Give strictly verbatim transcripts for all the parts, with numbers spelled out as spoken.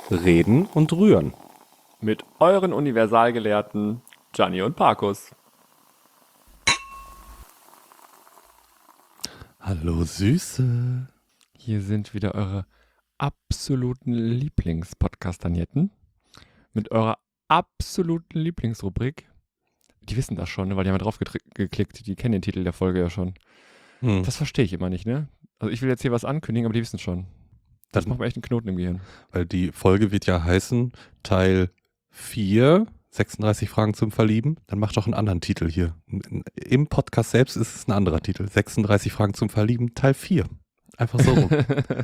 Reden und Rühren. Mit euren Universalgelehrten Gianni und Parkus. Hallo Süße. Hier sind wieder eure absoluten Lieblings-Podcast-Agnetten mit eurer absoluten Lieblingsrubrik. Die wissen das schon, ne? Weil die haben ja drauf getri- geklickt. Die kennen den Titel der Folge ja schon. Hm. Das verstehe ich immer nicht, ne? Also ich will jetzt hier was ankündigen, aber die wissen schon. Das Das- macht mir echt einen Knoten im Gehirn. Weil die Folge wird ja heißen Teil vier, sechsunddreißig Fragen zum Verlieben. Dann mach doch einen anderen Titel hier. Im Podcast selbst ist es ein anderer Titel. sechsunddreißig Fragen zum Verlieben, Teil vier. Einfach so rum.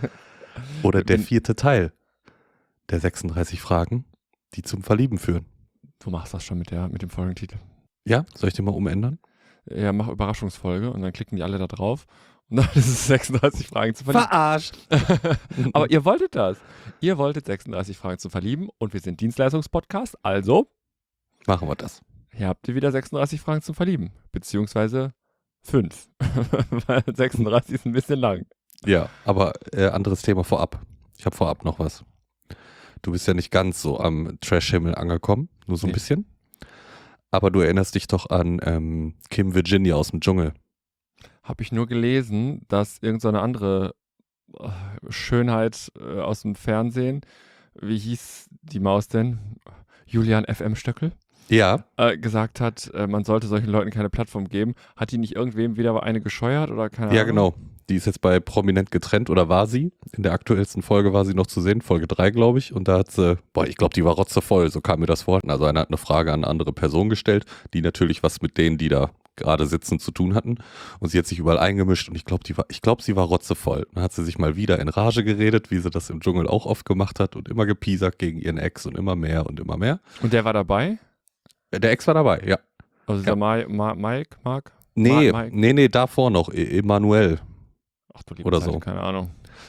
Oder der Wenn- vierte Teil der sechsunddreißig Fragen, die zum Verlieben führen. Du machst das schon mit, der, mit dem Folgentitel. Ja, soll ich den mal umändern? Ja, mach Überraschungsfolge und dann klicken die alle da drauf. Und dann ist es sechsunddreißig Fragen zu verlieben. Verarscht! Aber ihr wolltet das. Ihr wolltet sechsunddreißig Fragen zu verlieben und wir sind Dienstleistungspodcast, also Machen wir das. hier habt ihr wieder sechsunddreißig Fragen zum Verlieben. Beziehungsweise fünf. Weil sechsunddreißig ist ein bisschen lang. Ja, aber äh, anderes Thema vorab. Ich habe vorab noch was. Du bist ja nicht ganz so am Trash-Himmel angekommen, nur so ein Nee. bisschen. Aber du erinnerst dich doch an ähm, Kim Virginia aus dem Dschungel. Habe ich nur gelesen, dass irgend so eine andere äh, Schönheit äh, aus dem Fernsehen, wie hieß die Maus denn? Julian F M. Stöckel? Ja, Äh, gesagt hat, äh, man sollte solchen Leuten keine Plattform geben. Hat die nicht irgendwem wieder eine gescheuert oder keine ja Ahnung? genau. Die ist jetzt bei Prominent getrennt oder war sie? In der aktuellsten Folge war sie noch zu sehen, Folge drei glaube ich. Und da hat sie, boah, ich glaube, die war rotzevoll, so kam mir das vor. Also einer hat eine Frage an eine andere Person gestellt, die natürlich was mit denen, die da gerade sitzen, zu tun hatten. Und sie hat sich überall eingemischt und ich glaube, die war, ich glaube, sie war rotzevoll. Dann hat sie sich mal wieder in Rage geredet, wie sie das im Dschungel auch oft gemacht hat und immer gepiesackt gegen ihren Ex und immer mehr und immer mehr. Und der war dabei? Der Ex war dabei, ja. Also dieser Ma Ma Mike, Mark? Nee, Ma Mike? nee, nee, davor noch, E- Emanuel. Ach du liebe Oder Zeit, so. keine Ahnung.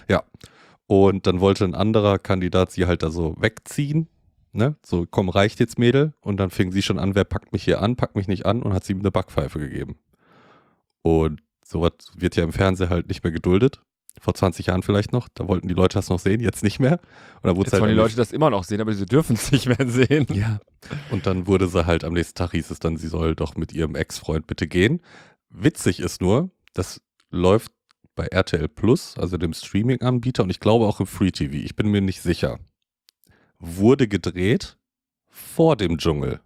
Und dann wollte ein anderer Kandidat sie halt da so wegziehen, ne? So, komm, reicht jetzt, Mädel. Und dann fing sie schon an, wer packt mich hier an, packt mich nicht an und hat sie ihm eine Backpfeife gegeben. Und sowas wird ja im Fernsehen halt nicht mehr geduldet. Vor zwanzig Jahren vielleicht noch, da wollten die Leute das noch sehen, jetzt nicht mehr. Und dann wurde Jetzt halt wollen die am Leute das immer noch sehen, aber sie dürfen es nicht mehr sehen. Ja. Und dann wurde sie halt, am nächsten Tag hieß es dann, sie soll doch mit ihrem Ex-Freund bitte gehen. Witzig ist nur, das läuft bei R T L Plus, also dem Streaming-Anbieter und ich glaube auch im Free T V, ich bin mir nicht sicher. Wurde gedreht vor dem Dschungel.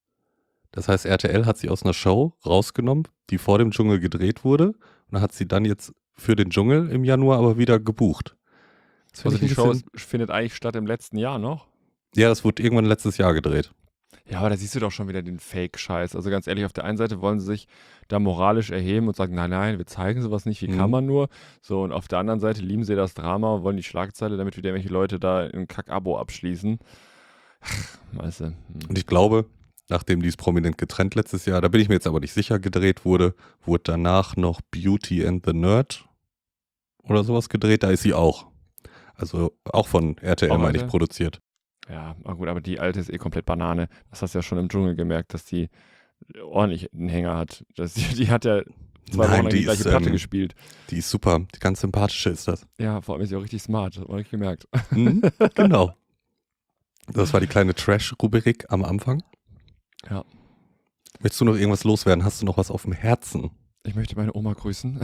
Das heißt, R T L hat sie aus einer Show rausgenommen, die vor dem Dschungel gedreht wurde und hat sie dann jetzt für den Dschungel im Januar aber wieder gebucht. Das find Also ich die ein Show bisschen- ist, findet eigentlich statt im letzten Jahr noch. Ja, das wurde irgendwann letztes Jahr gedreht. Ja, aber da siehst du doch schon wieder den Fake-Scheiß. Also ganz ehrlich, auf der einen Seite wollen sie sich da moralisch erheben und sagen, nein, nein, wir zeigen sowas nicht, wie Mhm. kann man nur? So, und auf der anderen Seite lieben sie das Drama und wollen die Schlagzeile, damit wieder irgendwelche Leute da ein Kack-Abo abschließen. Weißt du. hm. Und ich glaube, nachdem dies prominent getrennt letztes Jahr, da bin ich mir jetzt aber nicht sicher, gedreht wurde, wurde danach noch Beauty and the Nerd oder sowas gedreht, da ist sie auch. Also auch von R T L, Auch meine R T L? ich, produziert. Ja, aber gut, aber die alte ist eh komplett Banane. Das hast du ja schon im Dschungel gemerkt, dass die ordentlich einen Hänger hat. Das, die, die hat ja zwei Nein, Wochen lang die die gleiche ist, Platte ähm, gespielt. Die ist super, die ganz sympathische ist das. Ja, vor allem ist sie auch richtig smart, das hat man richtig gemerkt. Mhm, genau. Das war die kleine Trash-Rubrik am Anfang. Ja. Möchtest du noch irgendwas loswerden? Hast du noch was auf dem Herzen? Ich möchte meine Oma grüßen.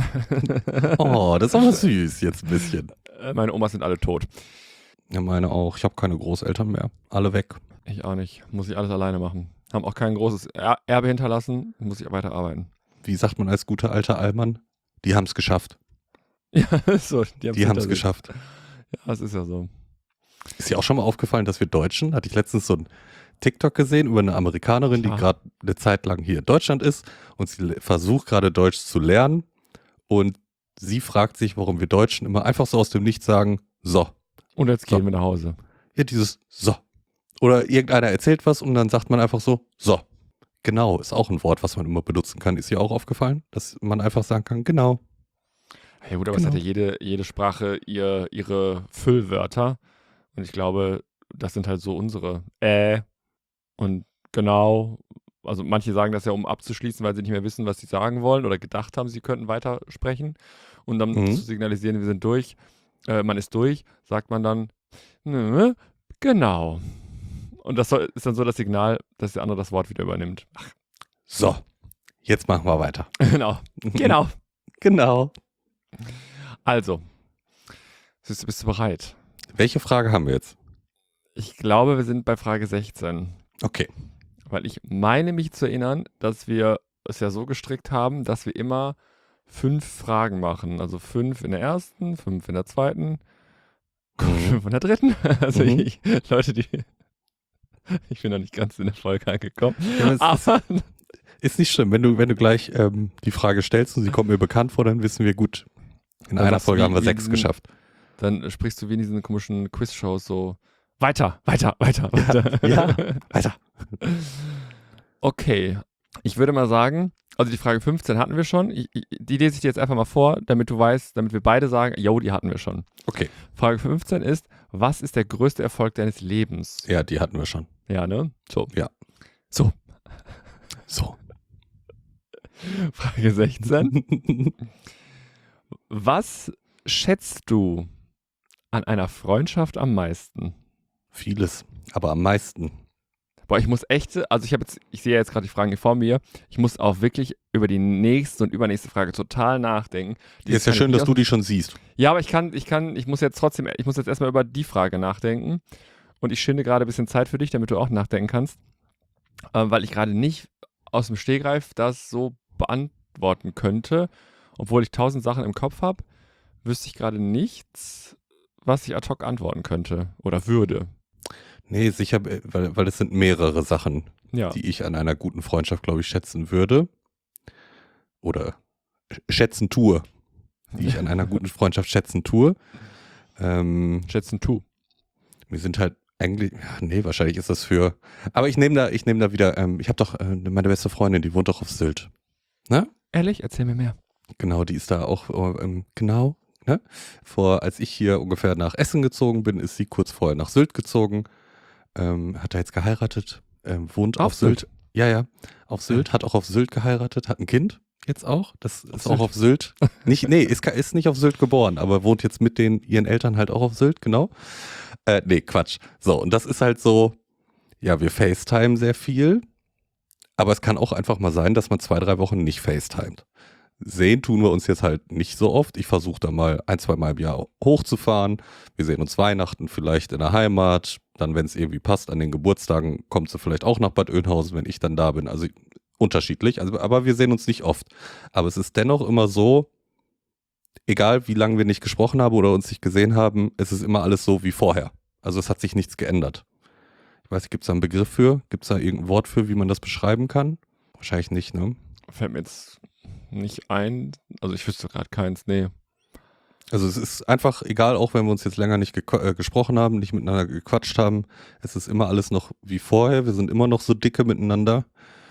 Oh, das ist aber süß jetzt ein bisschen. Äh, meine Omas sind alle tot. Ja, meine auch. Ich habe keine Großeltern mehr. Alle weg. Ich auch nicht. Muss ich alles alleine machen. Haben auch kein großes er Erbe hinterlassen, muss ich weiterarbeiten. Wie sagt man als guter alter Allmann? Die haben es geschafft. Ja, so, die Die haben es es geschafft. Ja, das ist ja so. Ist dir auch schon mal aufgefallen, dass wir Deutschen, hatte ich letztens so ein TikTok gesehen über eine Amerikanerin, Klar. die gerade eine Zeit lang hier in Deutschland ist und sie le- versucht gerade Deutsch zu lernen und sie fragt sich, warum wir Deutschen immer einfach so aus dem Nichts sagen, so. Und jetzt So. gehen wir nach Hause. Ja, dieses so. Oder irgendeiner erzählt was und dann sagt man einfach so, so. Genau, ist auch ein Wort, was man immer benutzen kann. Ist dir auch aufgefallen, dass man einfach sagen kann, genau. Ja gut, aber es Genau. hat ja jede, jede Sprache ihr, ihre Füllwörter. Und ich glaube, das sind halt so unsere äh und genau. Also manche sagen das ja, um abzuschließen, weil sie nicht mehr wissen, was sie sagen wollen oder gedacht haben, sie könnten weitersprechen. Und dann Mhm. zu signalisieren, wir sind durch, äh, man ist durch, sagt man dann, nö, Genau. Und das soll, ist dann so das Signal, dass der andere das Wort wieder übernimmt. Ach. So, jetzt machen wir weiter. Genau. Genau. Genau. Also, bist, bist du bereit? Welche Frage haben wir jetzt? Ich glaube, wir sind bei Frage sechzehn. Okay. Weil ich meine mich zu erinnern, dass wir es ja so gestrickt haben, dass wir immer fünf Fragen machen. Also fünf in der ersten, fünf in der zweiten, Mhm. fünf in der dritten. Also Mhm. ich, Leute, die... Ich bin noch nicht ganz in der Folge angekommen. Ja, aber es Aber Ist nicht schlimm, wenn du, wenn du gleich ähm, die Frage stellst und sie kommt mir bekannt vor, dann wissen wir gut. In Dann einer sagst du, Folge wie- haben wir wie sechs diesen- geschafft. dann sprichst du wie in diesen komischen Quiz-Shows so weiter, weiter, weiter, weiter. ja. Weiter. Okay, ich würde mal sagen, also die Frage fünfzehn hatten wir schon. Ich, ich, die lese ich dir jetzt einfach mal vor, damit du weißt, damit wir beide sagen, jo, die hatten wir schon. Okay. Frage fünfzehn ist, was ist der größte Erfolg deines Lebens? Ja, die hatten wir schon. Ja, ne? So. Ja. So. So. Frage sechzehn. Was schätzt du an einer Freundschaft am meisten? Vieles, aber am meisten. Boah, ich muss echt, also ich habe jetzt, ich sehe jetzt gerade die Fragen hier vor mir, ich muss auch wirklich über die nächste und übernächste Frage total nachdenken. Die Ist ja kann ich schön, nicht dass aus- du die schon siehst. Ja, aber ich kann, ich kann, ich muss jetzt trotzdem, ich muss jetzt erstmal über die Frage nachdenken und ich schinde gerade ein bisschen Zeit für dich, damit du auch nachdenken kannst, äh, weil ich gerade nicht aus dem Stegreif das so beantworten könnte, obwohl ich tausend Sachen im Kopf habe, wüsste ich gerade nichts, was ich ad hoc antworten könnte oder würde. Nee, sicher, äh, weil, weil es sind mehrere Sachen, Ja. die ich an einer guten Freundschaft, glaube ich, schätzen würde. Oder sch- schätzen tue. Die ich an einer guten Freundschaft schätzen tue. Ähm, Schätzen tu. wir sind halt eigentlich, ja, nee, wahrscheinlich ist das für, aber ich nehme da, ich nehme da wieder, ähm, ich habe doch äh, meine beste Freundin, die wohnt doch auf Sylt. Ehrlich? Erzähl mir mehr. Genau, die ist da auch, äh, ähm, genau, ne? Vor, als ich hier ungefähr nach Essen gezogen bin, ist sie kurz vorher nach Sylt gezogen, ähm, hat da jetzt geheiratet, ähm, wohnt auf, Auf Sylt. Sylt? Ja, ja, auf Sylt, hat auch auf Sylt geheiratet, hat ein Kind jetzt auch, das Auf ist Sylt? auch auf Sylt. Nicht, nee, ist, ist nicht auf Sylt geboren, aber wohnt jetzt mit den, ihren Eltern halt auch auf Sylt, genau. Äh, nee, Quatsch. So, und das ist halt so, ja, wir FaceTime sehr viel, aber es kann auch einfach mal sein, dass man zwei, drei Wochen nicht FaceTimet. Sehen tun wir uns jetzt halt nicht so oft. Ich versuche da mal ein, zwei Mal im Jahr hochzufahren. Wir sehen uns Weihnachten vielleicht in der Heimat. Dann, wenn es irgendwie passt, an den Geburtstagen kommt sie vielleicht auch nach Bad Oeynhausen, wenn ich dann da bin. Also unterschiedlich, also, aber wir sehen uns nicht oft. Aber es ist dennoch immer so, egal wie lange wir nicht gesprochen haben oder uns nicht gesehen haben, es ist immer alles so wie vorher. Also es hat sich nichts geändert. Ich weiß nicht, gibt es da einen Begriff für? Gibt es da irgendein Wort für, wie man das beschreiben kann? Wahrscheinlich nicht, ne? Fällt mir jetzt nicht ein. Also ich wüsste gerade keins, nee. Also es ist einfach egal, auch wenn wir uns jetzt länger nicht geko- äh, gesprochen haben, nicht miteinander gequatscht haben, es ist immer alles noch wie vorher, wir sind immer noch so dicke miteinander.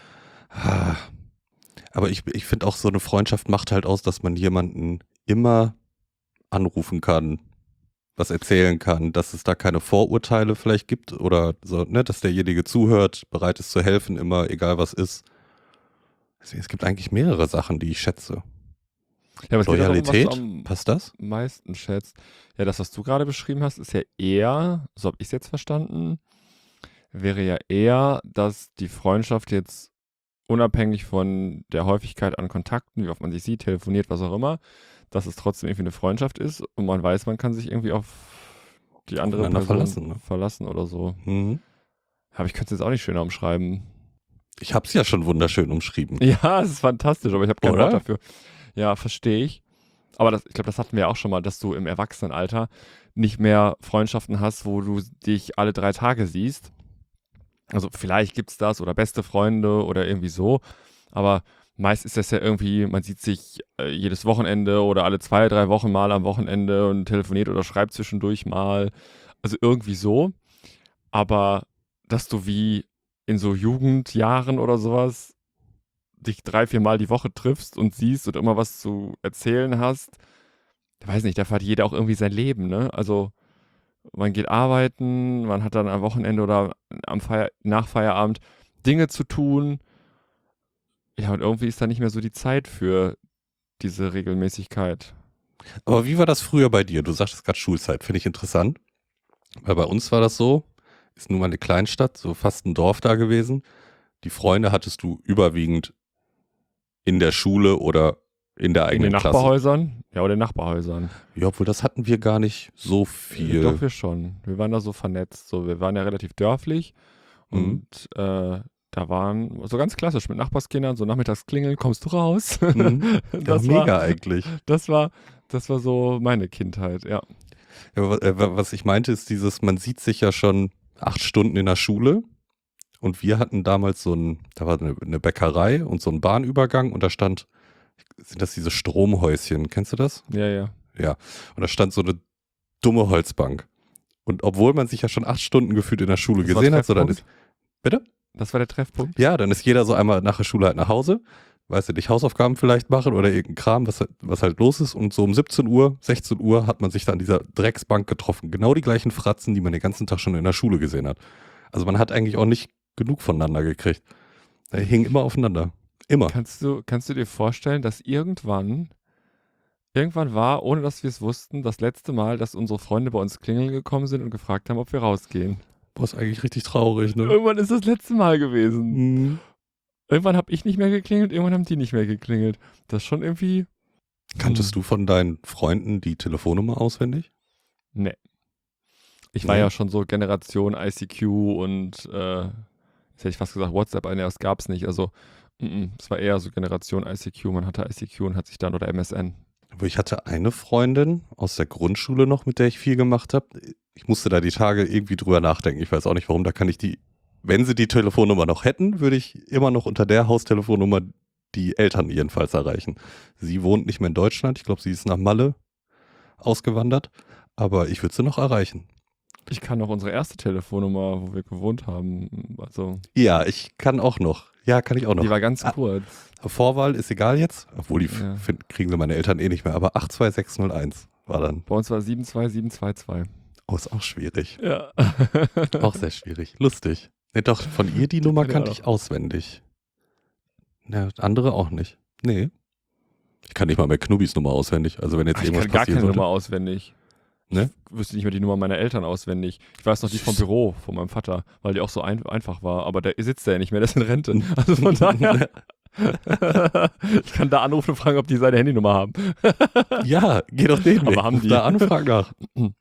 Ah. Aber ich, ich finde auch, so eine Freundschaft macht halt aus, dass man jemanden immer anrufen kann, was erzählen kann, dass es da keine Vorurteile vielleicht gibt oder so, ne, dass derjenige zuhört, bereit ist zu helfen, immer, egal was ist. Deswegen, es gibt eigentlich mehrere Sachen, die ich schätze. Ja, aber es geht ja darum, was Loyalität, du am passt das? meisten schätzt. Ja, das, was du gerade beschrieben hast, ist ja eher, so habe ich es jetzt verstanden, wäre ja eher, dass die Freundschaft jetzt unabhängig von der Häufigkeit an Kontakten, wie oft man sich sieht, telefoniert, was auch immer, dass es trotzdem irgendwie eine Freundschaft ist und man weiß, man kann sich irgendwie auf die andere Aufeinander Person verlassen, ne? verlassen oder so. Mhm. Aber ich könnte es jetzt auch nicht schöner umschreiben. Ich hab's ja schon wunderschön umschrieben. Ja, es ist fantastisch, aber ich habe kein Oder? Wort dafür. Ja, verstehe ich. Aber das, ich glaube, das hatten wir auch schon mal, dass du im Erwachsenenalter nicht mehr Freundschaften hast, wo du dich alle drei Tage siehst. Also vielleicht gibt es das oder beste Freunde oder irgendwie so. Aber meist ist das ja irgendwie, man sieht sich äh, jedes Wochenende oder alle zwei, drei Wochen mal am Wochenende und telefoniert oder schreibt zwischendurch mal. Also irgendwie so. Aber dass du wie in so Jugendjahren oder sowas dich drei, vier Mal die Woche triffst und siehst und immer was zu erzählen hast, ich weiß nicht, dafür hat jeder auch irgendwie sein Leben, ne? Also man geht arbeiten, man hat dann am Wochenende oder am Feier nach Feierabend Dinge zu tun. Ja, und irgendwie ist da nicht mehr so die Zeit für diese Regelmäßigkeit. Aber wie war das früher bei dir? Du sagtest gerade Schulzeit, finde ich interessant. Weil bei uns war das so, ist nun mal eine Kleinstadt, so fast ein Dorf da gewesen. Die Freunde hattest du überwiegend in der Schule oder in der In eigenen den Klasse. Nachbarhäusern? Ja, oder in den Nachbarhäusern. Ja, obwohl das hatten wir gar nicht so viel. Doch, wir schon. Wir waren da so vernetzt. So, wir waren ja relativ dörflich Mhm. und äh, da waren so ganz klassisch mit Nachbarskindern, so nachmittags klingeln, kommst du raus. Mhm. Ja, das, mega war, eigentlich. das, war, das war so meine Kindheit, ja. Ja, wa- äh, wa- was ich meinte, ist dieses, man sieht sich ja schon acht Stunden in der Schule und wir hatten damals so ein, da war eine, eine Bäckerei und so ein Bahnübergang und da stand, sind das diese Stromhäuschen, kennst du das? Ja, ja. Ja. Und da stand so eine dumme Holzbank. Und obwohl man sich ja schon acht Stunden gefühlt in der Schule Das war gesehen hat, so dann ist, Treffpunkt? bitte? Das war der Treffpunkt? Ja, dann ist jeder so einmal nach der Schule halt nach Hause, weißt du, nicht Hausaufgaben vielleicht machen oder irgendein Kram, was, was halt los ist. Und so um siebzehn Uhr, sechzehn Uhr hat man sich dann an dieser Drecksbank getroffen. Genau die gleichen Fratzen, die man den ganzen Tag schon in der Schule gesehen hat. Also man hat eigentlich auch nicht genug voneinander gekriegt. Da hingen immer aufeinander. Immer. Kannst du, kannst du dir vorstellen, dass irgendwann, irgendwann war, ohne dass wir es wussten, das letzte Mal, dass unsere Freunde bei uns klingeln gekommen sind und gefragt haben, ob wir rausgehen? Boah, ist eigentlich richtig traurig, ne? Irgendwann ist das letzte Mal gewesen. Mhm. Irgendwann habe ich nicht mehr geklingelt, irgendwann haben die nicht mehr geklingelt. Das ist schon irgendwie. Kanntest du von deinen Freunden die Telefonnummer auswendig? Nee. Ich war Nee. ja schon so Generation I C Q und, äh, jetzt hätte ich fast gesagt WhatsApp, eine, das gab es nicht. Also, mm, es war eher so Generation I C Q. Man hatte I C Q und hat sich dann, oder M S N. Aber ich hatte eine Freundin aus der Grundschule noch, mit der ich viel gemacht habe. Ich musste da die Tage irgendwie drüber nachdenken. Ich weiß auch nicht warum. Da kann ich die, wenn sie die Telefonnummer noch hätten, würde ich immer noch unter der Haustelefonnummer die Eltern jedenfalls erreichen. Sie wohnt nicht mehr in Deutschland. Ich glaube, sie ist nach Malle ausgewandert. Aber ich würde sie noch erreichen. Ich kann noch unsere erste Telefonnummer, wo wir gewohnt haben. Also, Ja, ich kann auch noch. Ja, kann ich auch noch. die war ganz Ah. kurz. Vorwahl ist egal jetzt. Obwohl, die Ja. find, kriegen sie meine Eltern eh nicht mehr. Aber acht zwei sechs null eins war dann. Bei uns war sieben zwei sieben zwei zwei. Oh, ist auch schwierig. Ja. Auch sehr schwierig. Lustig. Nee, doch, von ihr die Nummer kenn ich kannte auch ich auswendig. Ja, andere auch nicht. Nee. Ich kann nicht mal mehr Knubbis Nummer auswendig. Also wenn jetzt Ach, ich irgendwas kann gar passieren keine sollte. Nummer auswendig. Ne? Ich wüsste nicht mehr die Nummer meiner Eltern auswendig. Ich weiß noch die vom Büro, von meinem Vater, weil die auch so ein, einfach war. Aber der sitzt ja nicht mehr, der ist in Rente. Also von daher. Ich kann da anrufen und fragen, ob die seine Handynummer haben. Ja, geh doch den Weg. Aber haben Ruf die. da an, frag nach.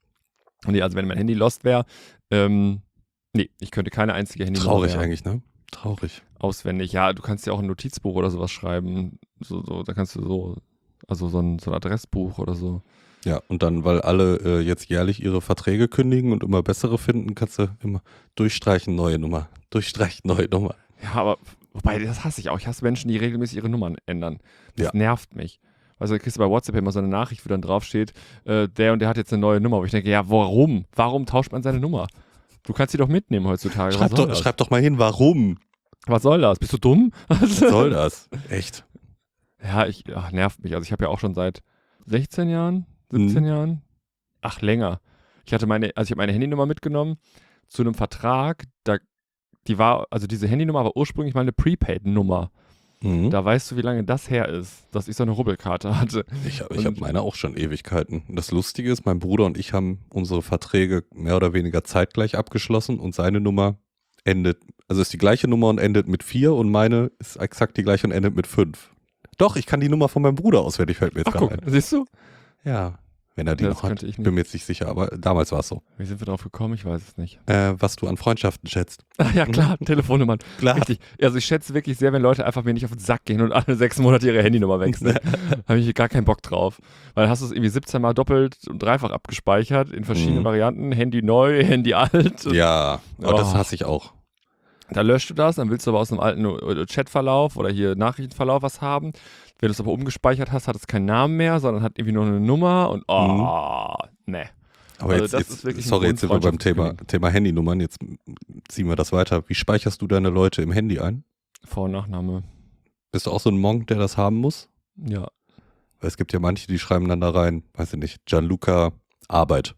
Nee, also wenn mein Handy lost wäre, ähm, nee, ich könnte keine einzige Handynummer Traurig mehr eigentlich, ne? Traurig. auswendig. Ja, du kannst ja auch ein Notizbuch oder sowas schreiben. So, so, da kannst du so, also so ein, so ein Adressbuch oder so. Ja, und dann, weil alle äh, jetzt jährlich ihre Verträge kündigen und immer bessere finden, kannst du immer durchstreichen, neue Nummer. Durchstreichen, neue Nummer. Ja, aber wobei, das hasse ich auch. Ich hasse Menschen, die regelmäßig ihre Nummern ändern. Das Ja. nervt mich. Also, da kriegst du bei WhatsApp immer so eine Nachricht, wo dann draufsteht, äh, der und der hat jetzt eine neue Nummer. Wo ich denke, ja, warum? Warum tauscht man seine Nummer? Du kannst sie doch mitnehmen heutzutage. Schreib Was soll doch, das? schreib doch mal hin, warum? Was soll das? Bist du dumm? Was soll das? Echt? Ja, ich, ach, nervt mich. Also, ich habe ja auch schon seit sechzehn Jahren, siebzehn Mhm. Jahren, ach, länger. Ich hatte meine, also ich habe meine Handynummer mitgenommen zu einem Vertrag, da, die war, also diese Handynummer war ursprünglich mal eine Prepaid-Nummer. Mhm. Da weißt du, wie lange das her ist, dass ich so eine Rubbelkarte hatte. Ich, hab- ich Und- habe meine auch schon Ewigkeiten. Und das Lustige ist, mein Bruder und ich haben unsere Verträge mehr oder weniger zeitgleich abgeschlossen und seine Nummer endet, also ist die gleiche Nummer und endet mit vier und meine ist exakt die gleiche und endet mit fünf. Doch, ich kann die Nummer von meinem Bruder auswendig, fällt mir jetzt Ach, gerade guck, ein. siehst du? Ja, wenn er die Ja, noch das hat. könnte ich Bin nicht. mir jetzt nicht sicher, aber damals war es so. Wie sind wir drauf gekommen? Ich weiß es nicht. Äh, was du an Freundschaften schätzt. Ach ja, klar, Telefonnummern. Klar. Richtig. Also ich schätze wirklich sehr, wenn Leute einfach mir nicht auf den Sack gehen und alle sechs Monate ihre Handynummer wechseln. Habe ich gar keinen Bock drauf. Weil dann hast du es irgendwie siebzehn Mal doppelt und dreifach abgespeichert in verschiedenen Mhm. Varianten. Handy neu, Handy alt. Ja, aber das Oh. hasse ich auch. Da löscht du das, dann willst du aber aus einem alten äh, Chatverlauf oder hier Nachrichtenverlauf was haben. Wenn du es aber umgespeichert hast, hat es keinen Namen mehr, sondern hat irgendwie nur eine Nummer und oh, ne. Aber Also jetzt, das jetzt ist wirklich ein sorry, Grund, jetzt sind wir beim Freundschaft zu Thema, kündigen. Thema Handynummern. Jetzt ziehen wir das weiter. Wie speicherst du deine Leute im Handy ein? Vor- und Nachname. Bist du auch so ein Monk, der das haben muss? Ja. Weil es gibt ja manche, die schreiben dann da rein, weiß ich nicht, Gianluca Arbeit,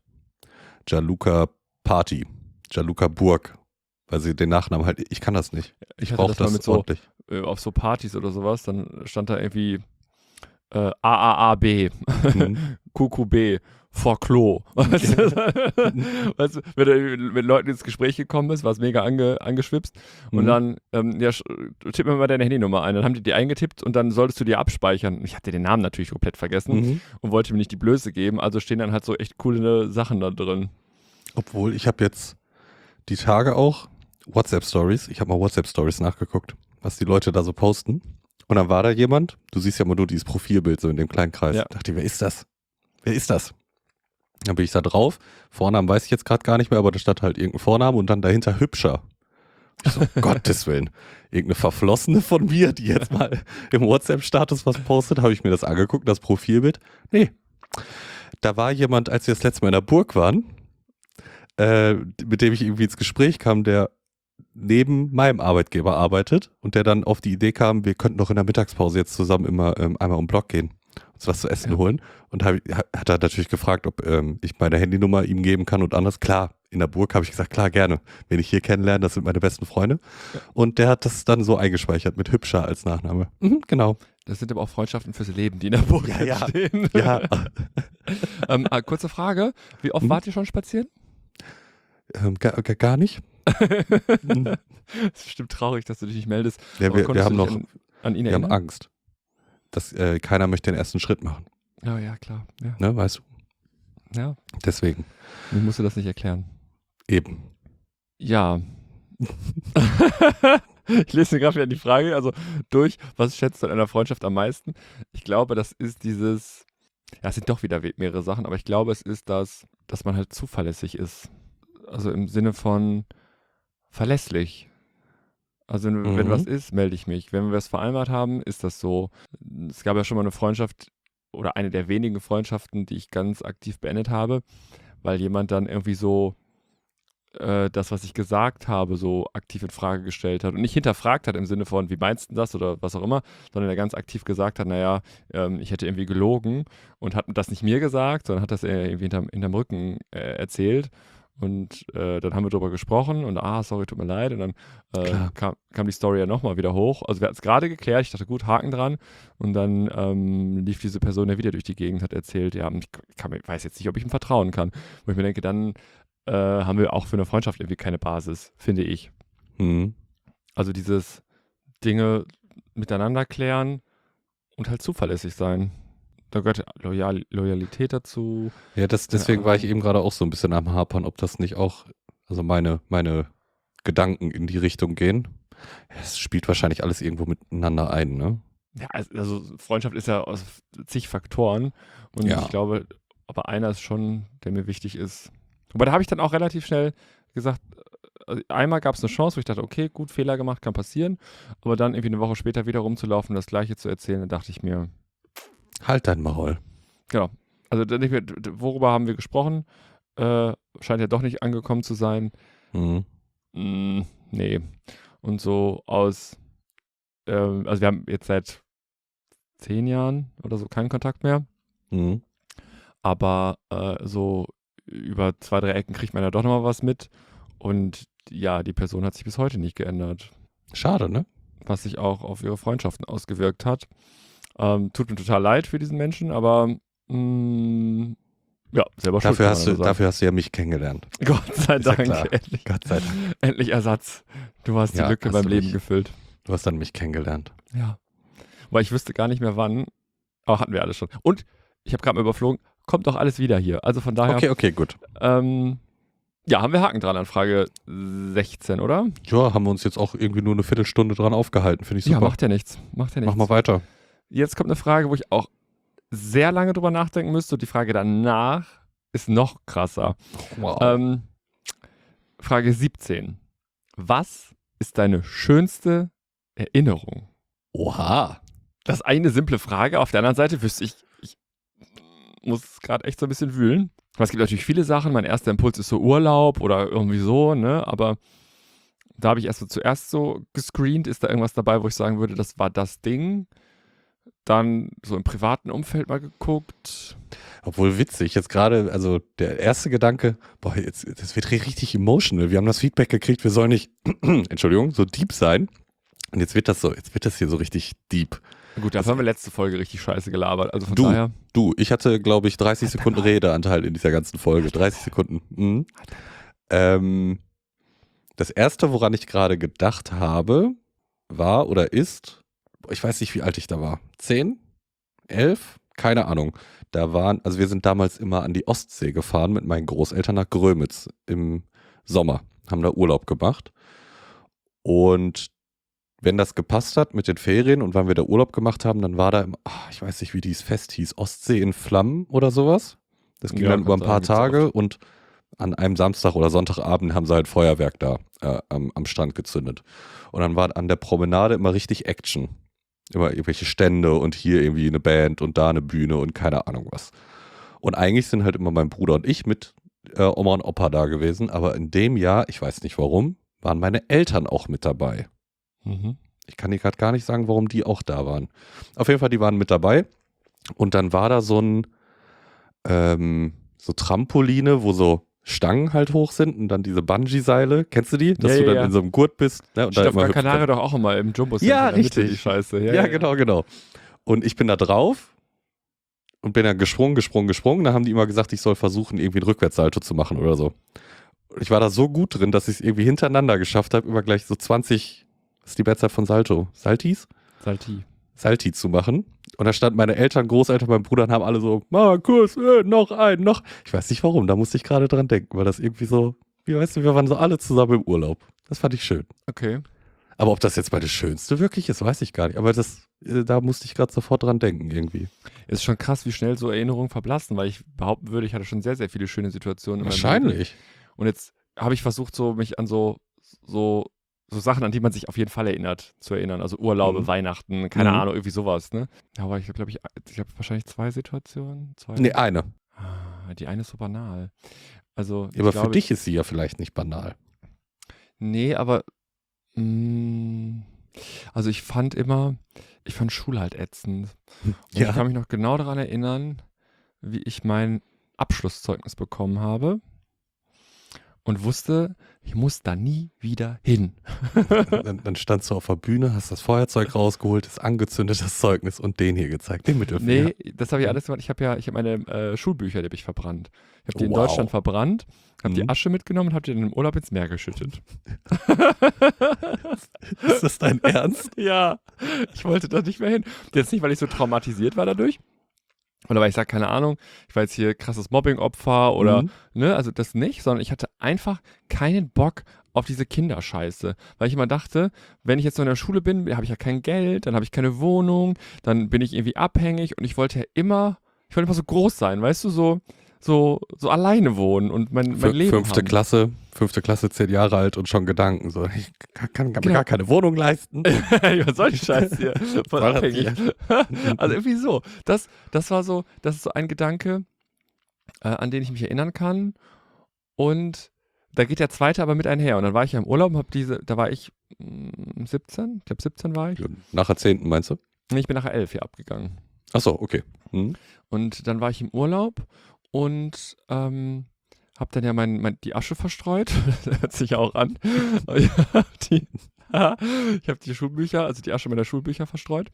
Gianluca Party, Gianluca Burg, weil sie den Nachnamen halt, ich kann das nicht. Ich Ich hatte brauche das mal das mit so, ordentlich. äh, auf so Partys oder sowas, dann stand da irgendwie äh, A A A B, Mhm. Q Q B, vor Klo. Weißt du, weißt du, wenn du mit Leuten ins Gespräch gekommen bist, warst mega ange, angeschwipst und Mhm. dann, ähm, ja, sch- tipp mir mal deine Handynummer ein. Dann haben die die eingetippt und dann solltest du die abspeichern. Ich hatte den Namen natürlich komplett vergessen Mhm. und wollte mir nicht die Blöße geben, also stehen dann halt so echt coole Sachen da drin. Obwohl, ich habe jetzt die Tage auch WhatsApp-Stories, ich habe mal WhatsApp-Stories nachgeguckt, was die Leute da so posten. Und dann war da jemand, du siehst ja mal nur dieses Profilbild so in dem kleinen Kreis. Ja. Dachte ich, wer ist das? Wer ist das? Dann bin ich da drauf. Vornamen weiß ich jetzt gerade gar nicht mehr, aber da stand halt irgendein Vorname und dann dahinter hübscher. Ich so, um Gottes Willen. Irgendeine Verflossene von mir, die jetzt mal im WhatsApp-Status was postet, habe ich mir das angeguckt, das Profilbild. Nee. Da war jemand, als wir das letzte Mal in der Burg waren, äh, mit dem ich irgendwie ins Gespräch kam, der neben meinem Arbeitgeber arbeitet und der dann auf die Idee kam, wir könnten doch in der Mittagspause jetzt zusammen immer ähm, einmal um den Block gehen, uns was zu essen Ja. holen. Und hab, hat er natürlich gefragt, ob ähm, ich meine Handynummer ihm geben kann und anders. Klar, in der Burg habe ich gesagt, klar, gerne. Wenn ich hier kennenlerne, das sind meine besten Freunde. Ja. Und der hat das dann so eingespeichert mit hübscher als Nachname. Mhm, genau. Das sind aber auch Freundschaften fürs Leben, die in der Burg Ja, ja. entstehen. Ja, ähm, äh, kurze Frage, wie oft Hm? wart ihr schon spazieren? ähm, gar, gar- gar nicht. Mhm. Das ist bestimmt traurig, dass du dich nicht meldest. Ja, Aber wir, wir konntest haben du dich noch, an, an ihn wir haben erinnern? Angst, dass äh, keiner möchte den ersten Schritt machen. Ja, ja, klar. Ja. Ne, weißt du? Ja. Deswegen. Ich musste das nicht erklären. Eben. Ja. Ich lese mir gerade wieder die Frage, also durch, was schätzt du an einer Freundschaft am meisten? Ich glaube, das ist dieses, ja, es sind doch wieder we- mehrere Sachen, aber ich glaube, es ist das, dass man halt zuverlässig ist. Also im Sinne von verlässlich. Also wenn, wenn Mhm. was ist, melde ich mich. Wenn wir was vereinbart haben, ist das so. Es gab ja schon mal eine Freundschaft oder eine der wenigen Freundschaften, die ich ganz aktiv beendet habe, weil jemand dann irgendwie so äh, das, was ich gesagt habe, so aktiv in Frage gestellt hat und nicht hinterfragt hat im Sinne von, wie meinst du das oder was auch immer, sondern er ganz aktiv gesagt hat, naja, ähm, ich hätte irgendwie gelogen und hat das nicht mir gesagt, sondern hat das äh, irgendwie hinterm, hinterm Rücken äh, erzählt. Und äh, dann haben wir darüber gesprochen und ah, sorry, tut mir leid. Und dann äh, Klar. kam, kam die Story ja nochmal wieder hoch. Also wir hatten es gerade geklärt, ich dachte, gut, Haken dran. Und dann ähm, lief diese Person ja wieder durch die Gegend, hat erzählt, ja, ich kann, ich weiß jetzt nicht, ob ich ihm vertrauen kann. Wo ich mir denke, dann äh, haben wir auch für eine Freundschaft irgendwie keine Basis, finde ich. Mhm. Also dieses Dinge miteinander klären und halt zuverlässig sein. Da gehört Loyal Loyalität dazu. Ja, das, deswegen war ich eben gerade auch so ein bisschen am Hapern, ob das nicht auch, also meine, meine Gedanken in die Richtung gehen. Es spielt wahrscheinlich alles irgendwo miteinander ein, ne? Ja, also Freundschaft ist ja aus zig Faktoren und Ja. ich glaube, aber einer ist schon, der mir wichtig ist. Aber da habe ich dann auch relativ schnell gesagt, also einmal gab es eine Chance, wo ich dachte, okay, gut, Fehler gemacht, kann passieren, aber dann irgendwie eine Woche später wieder rumzulaufen und das Gleiche zu erzählen, dann dachte ich mir, Halt dein Maul. genau, also dann nicht mehr, worüber haben wir gesprochen? Äh, scheint ja doch nicht angekommen zu sein. Mhm. Mm, nee. Und so aus, ähm, also wir haben jetzt seit zehn Jahren oder so keinen Kontakt mehr. Mhm. Aber äh, so über zwei, drei Ecken kriegt man ja doch nochmal was mit. Und ja, die Person hat sich bis heute nicht geändert, Schade, ne? was sich auch auf ihre Freundschaften ausgewirkt hat. Ähm, tut mir total leid für diesen Menschen, aber mh, ja, selber schuld. Dafür kann hast, man du, nur sagen. dafür hast du ja mich kennengelernt. Gott sei Ist ja Dank, klar. endlich, Gott sei Dank. endlich Ersatz. Du hast die Ja, Lücke hast beim du Leben mich. gefüllt. Du hast dann mich kennengelernt. Ja. Weil ich wüsste gar nicht mehr wann. Aber hatten wir alles schon. Und ich habe gerade mal überflogen, kommt doch alles wieder hier. Also von daher, Okay, okay, gut. ähm, ja, haben wir Haken dran an Frage sechzehn, oder? Ja, haben wir uns jetzt auch irgendwie nur eine Viertelstunde dran aufgehalten. Finde ich Ja, super. macht ja nichts. Macht ja nichts. Mach mal weiter. Jetzt kommt eine Frage, wo ich auch sehr lange drüber nachdenken müsste. Und die Frage danach ist noch krasser. Wow. Ähm, Frage siebzehn. Was ist deine schönste Erinnerung? Oha. Das ist eine simple Frage. Auf der anderen Seite wüsste ich, ich muss gerade echt so ein bisschen wühlen. Aber es gibt natürlich viele Sachen. Mein erster Impuls ist so Urlaub oder irgendwie so, ne? Aber da habe ich erst so zuerst so gescreent. Ist da irgendwas dabei, wo ich sagen würde, das war das Ding? Dann so im privaten Umfeld mal geguckt. Obwohl witzig, jetzt gerade, also der erste Gedanke, boah, jetzt, das wird richtig emotional. Wir haben das Feedback gekriegt, wir sollen nicht, Entschuldigung, so deep sein. Und jetzt wird das so, jetzt wird das hier so richtig deep. Gut, dafür haben wir letzte Folge richtig scheiße gelabert. Also von Du, daher. du, ich hatte, glaube ich, dreißig Alter, Sekunden Mann. Redeanteil in dieser ganzen Folge. dreißig Sekunden. Mhm. Ähm, das erste, woran ich gerade gedacht habe, war oder ist, ich weiß nicht, wie alt ich da war. Zehn? Elf? Keine Ahnung. Da waren, also wir sind damals immer an die Ostsee gefahren mit meinen Großeltern nach Grömitz im Sommer. Haben da Urlaub gemacht. Und wenn das gepasst hat mit den Ferien und wann wir da Urlaub gemacht haben, dann war da, im, ach, ich weiß nicht, wie dieses Fest hieß, Ostsee in Flammen oder sowas. Das ging Ja, dann über kann ein paar sein, gibt's Tage und an einem Samstag oder Sonntagabend haben sie halt Feuerwerk da äh, am, am Strand gezündet. Und dann war an der Promenade immer richtig Action. Immer irgendwelche Stände und hier irgendwie eine Band und da eine Bühne und keine Ahnung was. Und eigentlich sind halt immer mein Bruder und ich mit äh, Oma und Opa da gewesen, aber in dem Jahr, ich weiß nicht warum, waren meine Eltern auch mit dabei. Mhm. Ich kann dir gerade gar nicht sagen, warum die auch da waren. Auf jeden Fall, die waren mit dabei. Und dann war da so ein ähm, so Trampoline, wo so Stangen halt hoch sind und dann diese Bungee-Seile. Kennst du die? Dass Ja, du ja, dann ja. in so einem Gurt bist. Ne, und Steht dann auf immer Gran hüpfen Canaria kannst. doch auch immer im Jumbo Center Ja, in der Mitte, richtig. die Scheiße. Ja, Ja, ja, genau, genau. Und ich bin da drauf und bin dann gesprungen, gesprungen, gesprungen. Da haben die immer gesagt, ich soll versuchen, irgendwie einen Rückwärtssalto zu machen oder so. Und ich war da so gut drin, dass ich es irgendwie hintereinander geschafft habe, über gleich so zwanzig, was ist die Mehrzahl von Salto? Saltis? Salti. Salti zu machen. Und da standen meine Eltern, Großeltern, mein Bruder und haben alle so, Markus, äh, noch ein, noch. Ich weiß nicht warum, da musste ich gerade dran denken, weil das irgendwie so, wie weißt du, wir waren so alle zusammen im Urlaub. Das fand ich schön. Okay. Aber ob das jetzt meine schönste wirklich ist, weiß ich gar nicht. Aber das, äh, da musste ich gerade sofort dran denken irgendwie. Ist schon krass, wie schnell so Erinnerungen verblassen, weil ich behaupten würde, ich hatte schon sehr, sehr viele schöne Situationen in meinem Leben. Wahrscheinlich. Und jetzt habe ich versucht, so mich an so, so, so Sachen, an die man sich auf jeden Fall erinnert, zu erinnern. Also Urlaube, Mhm. Weihnachten, keine Mhm. Ahnung, irgendwie sowas, ne? Ja, aber ich habe, glaube ich, ich habe wahrscheinlich zwei Situationen. Zwei. Nee, eine. Ah, die eine ist so banal. Also, ich Aber glaube, für dich ist sie ja vielleicht nicht banal. Nee, aber mh, also ich fand immer, ich fand Schule halt ätzend. Und Ja. ich kann mich noch genau daran erinnern, wie ich mein Abschlusszeugnis bekommen habe und wusste, ich muss da nie wieder hin. Dann, dann standst du auf der Bühne, hast das Feuerzeug rausgeholt, das angezündet, das Zeugnis und den hier gezeigt, den Mittelfinger. Nee, das habe ich alles gemacht. Ich habe ja, ich habe meine äh, Schulbücher, die habe ich verbrannt. Ich habe die in Wow. Deutschland verbrannt, habe Mhm. die Asche mitgenommen und habe die dann im Urlaub ins Meer geschüttet. Ist das dein Ernst? Ja, ich wollte da nicht mehr hin. Jetzt nicht, weil ich so traumatisiert war dadurch. Oder weil ich sage, keine Ahnung, ich war jetzt hier krasses Mobbing-Opfer oder, Mhm. ne, also das nicht, sondern ich hatte einfach keinen Bock auf diese Kinderscheiße. Weil ich immer dachte, wenn ich jetzt noch in der Schule bin, habe ich ja kein Geld, dann habe ich keine Wohnung, dann bin ich irgendwie abhängig und ich wollte ja immer, ich wollte immer so groß sein, weißt du, so, so, so alleine wohnen und mein, mein Fü- Leben Fünfte haben. Klasse, fünfte Klasse, zehn Jahre alt und schon Gedanken. So, ich kann, kann, kann Genau. mir gar keine Wohnung leisten. Was soll die Scheiße hier? Voll Soll das abhängig. hier? Also irgendwie so. Das, das war so, das ist so ein Gedanke, äh, an den ich mich erinnern kann. Und da geht der zweite aber mit einher. Und dann war ich ja im Urlaub und habe diese, da war ich mh, siebzehn, ich glaube siebzehn war ich. Nach der zehnten meinst du? Nee, ich bin nachher elf hier abgegangen. Achso, okay. Mhm. Und dann war ich im Urlaub und ähm, habe dann ja mein, mein, die Asche verstreut. Das hört sich ja auch an. Ich habe die, ich hab die Schulbücher, also die Asche meiner Schulbücher verstreut.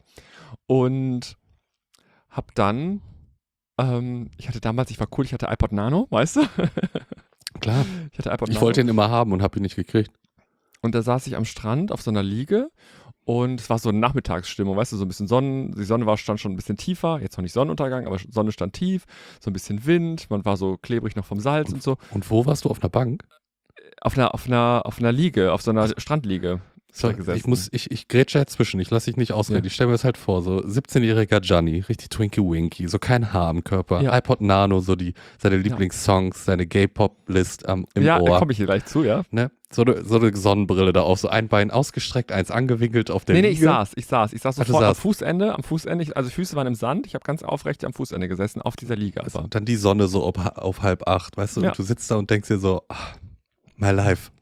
Und habe dann, ähm, ich hatte damals, ich war cool, ich hatte iPod Nano, weißt du? Klar. Ich hatte iPod Ich Nano. wollte ihn immer haben und habe ihn nicht gekriegt. Und da saß ich am Strand auf so einer Liege und es war so eine Nachmittagsstimmung, weißt du, so ein bisschen Sonnen, die Sonne war, stand schon ein bisschen tiefer, jetzt noch nicht Sonnenuntergang, aber Sonne stand tief, so ein bisschen Wind, man war so klebrig noch vom Salz und so. Und wo warst du? Auf einer Bank? Auf einer, auf einer, auf einer Liege, auf so einer Strandliege. So, da gesessen. ich muss, ich, ich grätsche dazwischen, ich lasse dich nicht ausreden. Ja. Ich stelle mir das halt vor, so siebzehnjähriger Gianni, richtig Twinkie Winky, so kein Haar am Körper, Ja. iPod Nano, so die, seine Lieblingssongs, seine Gay-Pop-List am im Ja, da Ohr. komme ich hier gleich zu, ja. Ne? So, eine, so eine Sonnenbrille da auf, so ein Bein ausgestreckt, eins angewinkelt auf der Nee, nee, ich Liege. saß, ich saß, ich saß Ach, du sofort am saßt. Fußende, am Fußende, ich, also Füße waren im Sand, ich habe ganz aufrecht am Fußende gesessen, auf dieser Liege Also, aber. und dann die Sonne so auf, auf halb acht, weißt du, Ja. und du sitzt da und denkst dir so, ah, my life.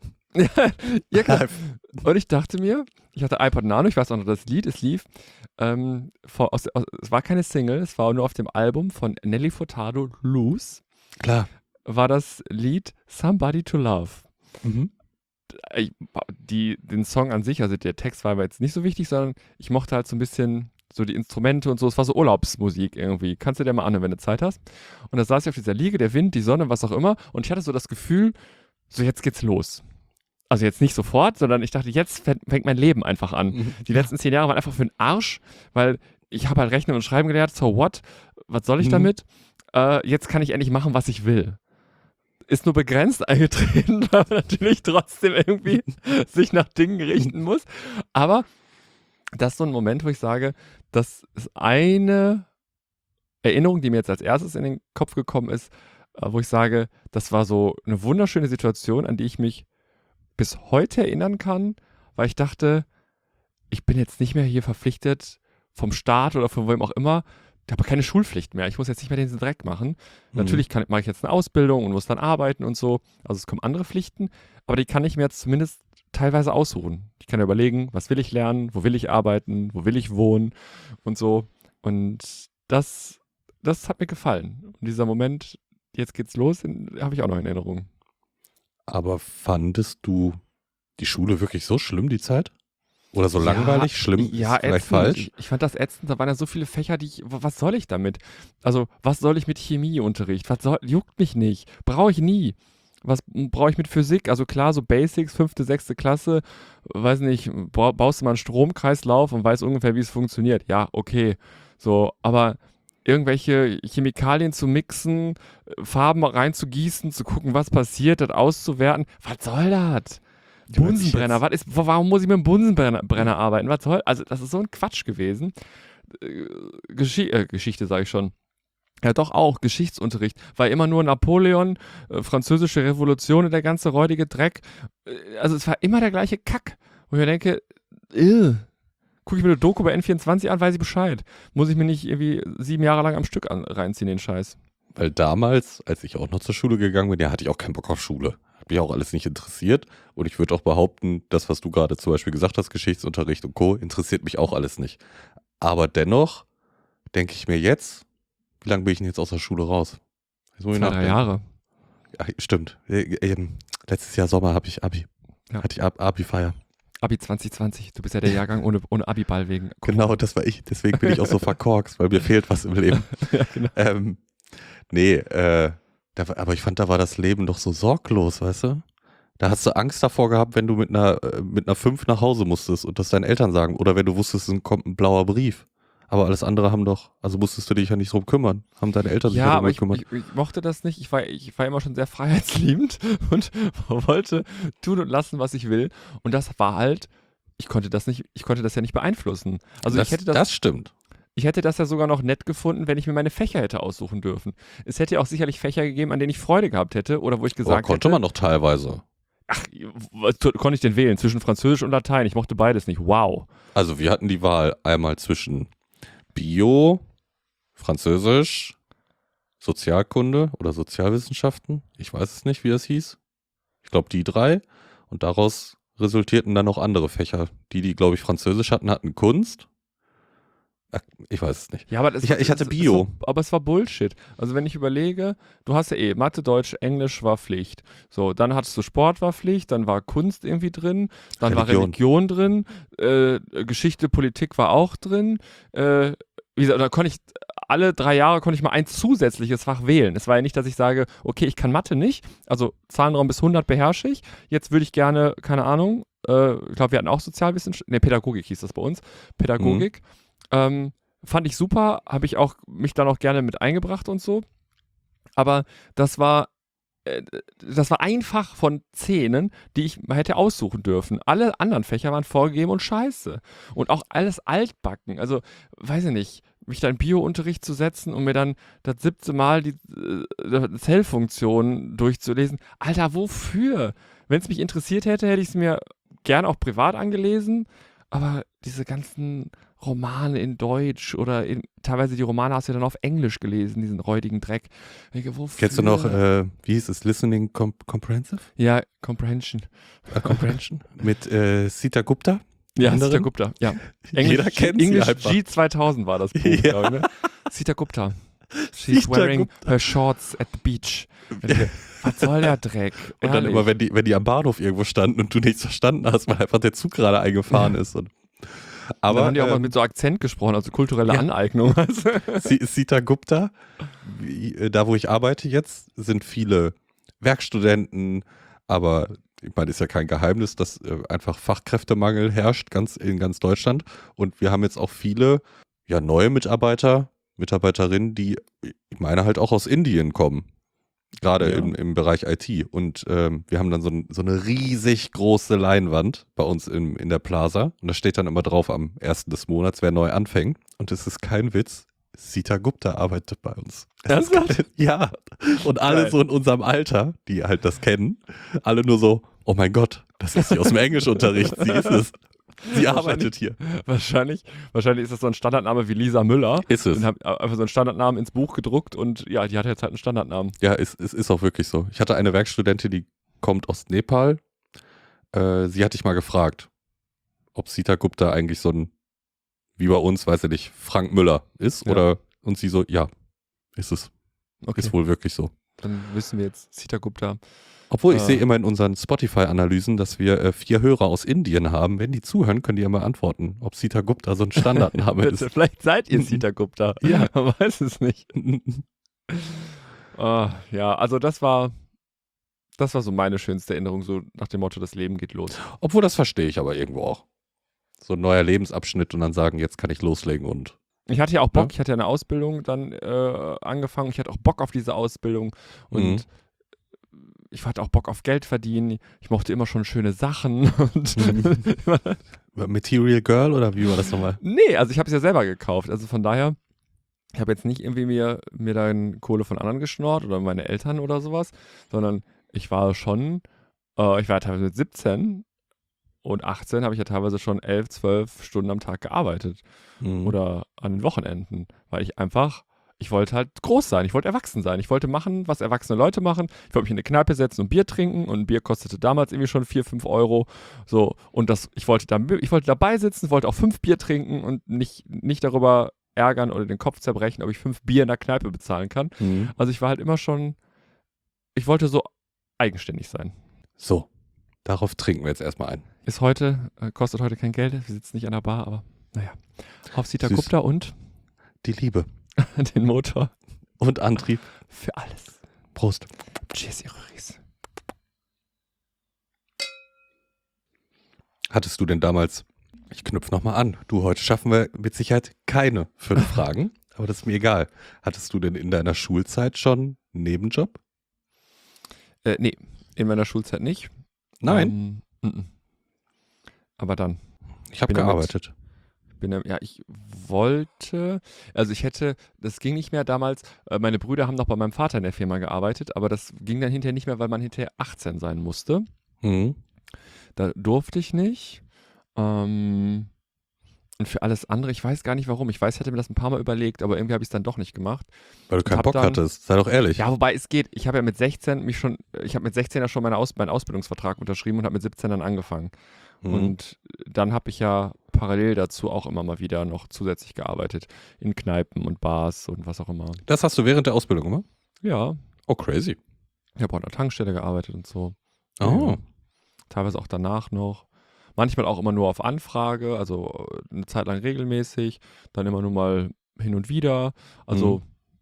Ja, klar. life. Und ich dachte mir, ich hatte iPod Nano, ich weiß auch noch, das Lied, es lief, ähm, vor, aus, aus, es war keine Single, es war nur auf dem Album von Nelly Furtado, Loose, Klar. war das Lied Somebody to Love. Mhm. Ich, die, den Song an sich, also der Text war aber jetzt nicht so wichtig, sondern ich mochte halt so ein bisschen So die Instrumente und so, es war so Urlaubsmusik irgendwie. Kannst du dir mal anhören, wenn du Zeit hast. Und da saß ich auf dieser Liege, der Wind, die Sonne, was auch immer. Und ich hatte so das Gefühl, so jetzt geht's los. Also jetzt nicht sofort, sondern ich dachte, jetzt fängt mein Leben einfach an. Die letzten zehn Jahre waren einfach für den Arsch, weil ich habe halt Rechnen und Schreiben gelernt, so what? Was soll ich Mhm. damit? Äh, jetzt kann ich endlich machen, was ich will. Ist nur begrenzt eingetreten, weil man natürlich trotzdem irgendwie sich nach Dingen richten muss. Aber das ist so ein Moment, wo ich sage, das ist eine Erinnerung, die mir jetzt als erstes in den Kopf gekommen ist, äh, wo ich sage, das war so eine wunderschöne Situation, an die ich mich bis heute erinnern kann, weil ich dachte, ich bin jetzt nicht mehr hier verpflichtet vom Staat oder von wem auch immer, ich habe keine Schulpflicht mehr, ich muss jetzt nicht mehr diesen Dreck machen. Mhm. Natürlich kann, mache ich jetzt eine Ausbildung und muss dann arbeiten und so, also es kommen andere Pflichten, aber die kann ich mir jetzt zumindest teilweise aussuchen. Ich kann ja überlegen, was will ich lernen, wo will ich arbeiten, wo will ich wohnen und so. Und das, das hat mir gefallen. Und dieser Moment, jetzt geht's los, habe ich auch noch in Erinnerung. Aber fandest du die Schule wirklich so schlimm, die Zeit? Oder so langweilig? Schlimm Ja, ist vielleicht ätzend. falsch? Ich, ich fand das ätzend. Da waren ja so viele Fächer, die ich. Was soll ich damit? Also, was soll ich mit Chemieunterricht? Was soll, juckt mich nicht. Brauche ich nie. Was brauche ich mit Physik? Also klar, so Basics, fünfte, sechste Klasse, weiß nicht, baust du mal einen Stromkreislauf und weißt ungefähr, wie es funktioniert. Ja, okay. So, aber irgendwelche Chemikalien zu mixen, Farben reinzugießen, zu gucken, was passiert, das auszuwerten. Was soll das? Ja, wenn ich Bunsenbrenner, jetzt- was ist, warum muss ich mit einem Bunsenbrenner Brenner arbeiten? Was soll? Also, das ist so ein Quatsch gewesen. Äh, Geschi äh, Geschichte sage ich schon. Ja, doch auch, Geschichtsunterricht. War immer nur Napoleon, äh, französische Revolution und der ganze räudige Dreck. Äh, also, es war immer der gleiche Kack. Wo ich mir denke, äh, gucke ich mir eine Doku bei N vierundzwanzig an, weiß ich Bescheid. Muss ich mir nicht irgendwie sieben Jahre lang am Stück an, reinziehen, den Scheiß. Weil damals, als ich auch noch zur Schule gegangen bin, ja, hatte ich auch keinen Bock auf Schule. Hat mich auch alles nicht interessiert. Und ich würde auch behaupten, das, was du gerade zum Beispiel gesagt hast, Geschichtsunterricht und Co., interessiert mich auch alles nicht. Aber dennoch denke ich mir jetzt, wie lange bin ich denn jetzt aus der Schule raus? Jetzt muss ich Zwei, drei nachdenken. Jahre. Ja, stimmt. Äh, ähm, letztes Jahr Sommer habe ich Abi. Ja. Hatte ich Ab Abi-Feier. Abi zwanzig zwanzig. Du bist ja der Jahrgang ohne, ohne Abi-Ball wegen. Genau, das war ich. Deswegen bin ich auch so verkorkst, weil mir fehlt was im Leben. Ja, genau. Ähm, nee, äh, da, war- aber ich fand, da war das Leben doch so sorglos, weißt du? Da hast du Angst davor gehabt, wenn du mit einer, äh, mit einer fünf nach Hause musstest und das deinen Eltern sagen. Oder wenn du wusstest, es kommt ein blauer Brief. Aber alles andere haben doch, also musstest du dich ja nicht drum kümmern. Haben deine Eltern sich Ja, ja aber darum ich, gekümmert. ich, ich mochte das nicht. Ich war, ich war immer schon sehr freiheitsliebend und wollte tun und lassen, was ich will. Und das war halt, ich konnte das nicht, ich konnte das ja nicht beeinflussen. Also das, ich hätte das, das stimmt. ich hätte das ja sogar noch nett gefunden, wenn ich mir meine Fächer hätte aussuchen dürfen. Es hätte ja auch sicherlich Fächer gegeben, an denen ich Freude gehabt hätte oder wo ich Aber gesagt konnte hätte. man doch teilweise. Ach, was tu- konnte ich denn wählen? Zwischen Französisch und Latein. Ich mochte beides nicht. Wow. Also wir hatten die Wahl einmal zwischen Bio, Französisch, Sozialkunde oder Sozialwissenschaften. Ich weiß es nicht, wie es hieß. Ich glaube die drei. Und daraus resultierten dann noch andere Fächer. Die, die, glaube ich, Französisch hatten, hatten Kunst. Ach, ich weiß es nicht. Ja, aber das Ich- war- ich hatte es- Bio. Es war, aber es war Bullshit. Also wenn ich überlege, du hast ja eh Mathe, Deutsch, Englisch war Pflicht. So, dann hattest du Sport war Pflicht, dann war Kunst irgendwie drin, dann war Religion. Religion drin, äh, Geschichte, Politik war auch drin. Äh, wie gesagt, da konnte ich alle drei Jahre konnte ich mal ein zusätzliches Fach wählen. Es war ja nicht, dass ich sage, okay, ich kann Mathe nicht, also Zahlenraum bis hundert beherrsche ich. Jetzt würde ich gerne, keine Ahnung, äh, ich glaube, wir hatten auch Sozialwissenschaft, ne, Pädagogik hieß das bei uns, Pädagogik. Ähm, fand ich super, habe ich auch mich dann auch gerne mit eingebracht und so. Aber das war, äh, das war ein Fach von zehn, die ich hätte aussuchen dürfen. Alle anderen Fächer waren vorgegeben und scheiße. Und auch alles altbacken. Also, weiß ich nicht, mich da in Bio-Unterricht zu setzen und mir dann das siebte Mal die äh, Zellfunktion durchzulesen. Alter, wofür? Wenn es mich interessiert hätte, hätte ich es mir gern auch privat angelesen. Aber diese ganzen Romane in Deutsch oder in, teilweise die Romane hast du ja dann auf Englisch gelesen, diesen räudigen Dreck. Ich denke, wofür? Kennst du noch, äh, wie hieß es, Listening Comp Comprehensive? Ja, Comprehension. Äh, Comprehension? Mit äh, Sita Gupta? Ja, Anderen? Sita Gupta. Ja. Jeder Englisch, kennt sie English einfach. G zweitausend war das Buch, Ja. glaube ich, ne? Sita Gupta. She's Sita wearing Gupta. her shorts at the beach. Und ich denke, was soll der Dreck? Und dann Ehrlich. immer, wenn die, wenn die am Bahnhof irgendwo standen und du nichts verstanden hast, weil einfach der Zug gerade eingefahren ist. Und, Aber dann haben die auch mal ähm, mit so Akzent gesprochen, also kulturelle ja. Aneignung. Si- Sita Gupta, wie, äh, da wo ich arbeite jetzt, sind viele Werkstudenten, aber ich meine, ist ja kein Geheimnis, dass äh, einfach Fachkräftemangel herrscht ganz, in ganz Deutschland. Und wir haben jetzt auch viele ja, neue Mitarbeiter, Mitarbeiterinnen, die, ich meine, halt auch aus Indien kommen. Gerade Ja. im, im Bereich I T. Und ähm, wir haben dann so, ein, so eine riesig große Leinwand bei uns im, in der Plaza. Und da steht dann immer drauf am ersten des Monats, wer neu anfängt. Und es ist kein Witz, Sita Gupta arbeitet bei uns. Das ist Ernsthaft? geil. Ja. Und alle Geil. so in unserem Alter, die halt das kennen, alle nur so, oh mein Gott, das ist sie aus dem Englischunterricht. Sie ist es. Sie arbeitet hier. Wahrscheinlich, wahrscheinlich ist das so ein Standardname wie Lisa Müller. Ist es. Und haben einfach so einen Standardnamen ins Buch gedruckt und ja, die hat jetzt halt einen Standardnamen. Ja, es, es ist auch wirklich so. Ich hatte eine Werkstudentin, die kommt aus Nepal. Äh, sie hatte ich mal gefragt, ob Sita Gupta eigentlich so ein, wie bei uns, weiß ich nicht, Frank Müller ist. Ja. Oder und sie so, ja, ist es. Okay, Ist wohl wirklich so. dann wissen wir jetzt Sita Gupta. Obwohl ich Äh. sehe immer in unseren Spotify-Analysen, dass wir äh, vier Hörer aus Indien haben. Wenn die zuhören, können die ja mal antworten, ob Sita Gupta so ein Standardname ist. Bitte, vielleicht seid ihr Sita Gupta. Ja. Man weiß es nicht. Ah, ja, also das war, das war so meine schönste Erinnerung, so nach dem Motto, das Leben geht los. Obwohl, das verstehe ich aber irgendwo auch. So ein neuer Lebensabschnitt und dann sagen, jetzt kann ich loslegen und Ich hatte ja auch Bock, Ja. ich hatte ja eine Ausbildung dann äh, angefangen, ich hatte auch Bock auf diese Ausbildung und Mhm. ich hatte auch Bock auf Geld verdienen, ich mochte immer schon schöne Sachen und Material Girl oder wie war das nochmal? nee, also ich habe es ja selber gekauft, also von daher, ich habe jetzt nicht irgendwie mir, mir dann Kohle von anderen geschnorrt oder meine Eltern oder sowas, sondern ich war schon, äh, ich war teilweise mit siebzehn und achtzehn habe ich ja teilweise schon elf, zwölf Stunden am Tag gearbeitet Mhm. oder an den Wochenenden, weil ich einfach, ich wollte halt groß sein, ich wollte erwachsen sein, ich wollte machen, was erwachsene Leute machen, ich wollte mich in eine Kneipe setzen und Bier trinken und ein Bier kostete damals irgendwie schon vier, fünf Euro, so, und das, ich wollte da, ich wollte dabei sitzen, wollte auch fünf Bier trinken und nicht, nicht darüber ärgern oder den Kopf zerbrechen, ob ich fünf Bier in der Kneipe bezahlen kann. Mhm. Also ich war halt immer schon, ich wollte so eigenständig sein. So, darauf trinken wir jetzt erstmal ein. Ist heute, äh, kostet heute kein Geld, wir sitzen nicht an der Bar, aber naja. Auf Sita Süß. Gupta und Die Liebe den Motor und Antrieb. für alles. Prost. Cheers, ihr Röhris. Hattest du denn damals, ich knüpfe nochmal an, du, heute schaffen wir mit Sicherheit keine fünf Fragen, aber das ist mir egal. Hattest du denn in deiner Schulzeit schon einen Nebenjob? Äh, nee, in meiner Schulzeit nicht. Nein, Ähm, mm, mm. Aber dann. ich habe bin damit- gearbeitet. Bin, ja, ja, ich wollte, also ich hätte, das ging nicht mehr damals, äh, meine Brüder haben noch bei meinem Vater in der Firma gearbeitet, aber das ging dann hinterher nicht mehr, weil man hinterher achtzehn sein musste. Mhm. Da durfte ich nicht. Ähm, und für alles andere, ich weiß gar nicht warum. Ich weiß, ich hätte mir das ein paar Mal überlegt, aber irgendwie habe ich es dann doch nicht gemacht. Weil du keinen hab Bock dann- hattest, sei doch ehrlich. Ja, wobei es geht. Ich habe ja mit sechzehn mich schon, ich habe mit sechzehn ja schon meine Aus, meinen Ausbildungsvertrag unterschrieben und habe mit siebzehn dann angefangen. Mhm. Und dann habe ich ja parallel dazu auch immer mal wieder noch zusätzlich gearbeitet. In Kneipen und Bars und was auch immer. Das hast du während der Ausbildung gemacht? Ja, Oh, crazy. ich habe auch an der Tankstelle gearbeitet und so. Oh. Ja. Teilweise auch danach noch. Manchmal auch immer nur auf Anfrage, also äh, eine Zeit lang regelmäßig, dann immer nur mal hin und wieder. Also,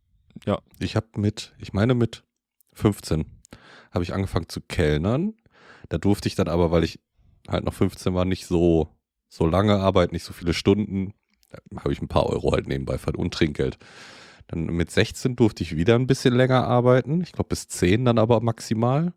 Ich habe mit, ich meine mit fünfzehn, habe ich angefangen zu kellnern. Da durfte ich dann aber, weil ich halt noch fünfzehn war, nicht so, so lange arbeiten, nicht so viele Stunden. Da habe ich ein paar Euro halt nebenbei verdient und Trinkgeld. Dann mit sechzehn durfte ich wieder ein bisschen länger arbeiten. Ich glaube bis zehn dann aber maximal.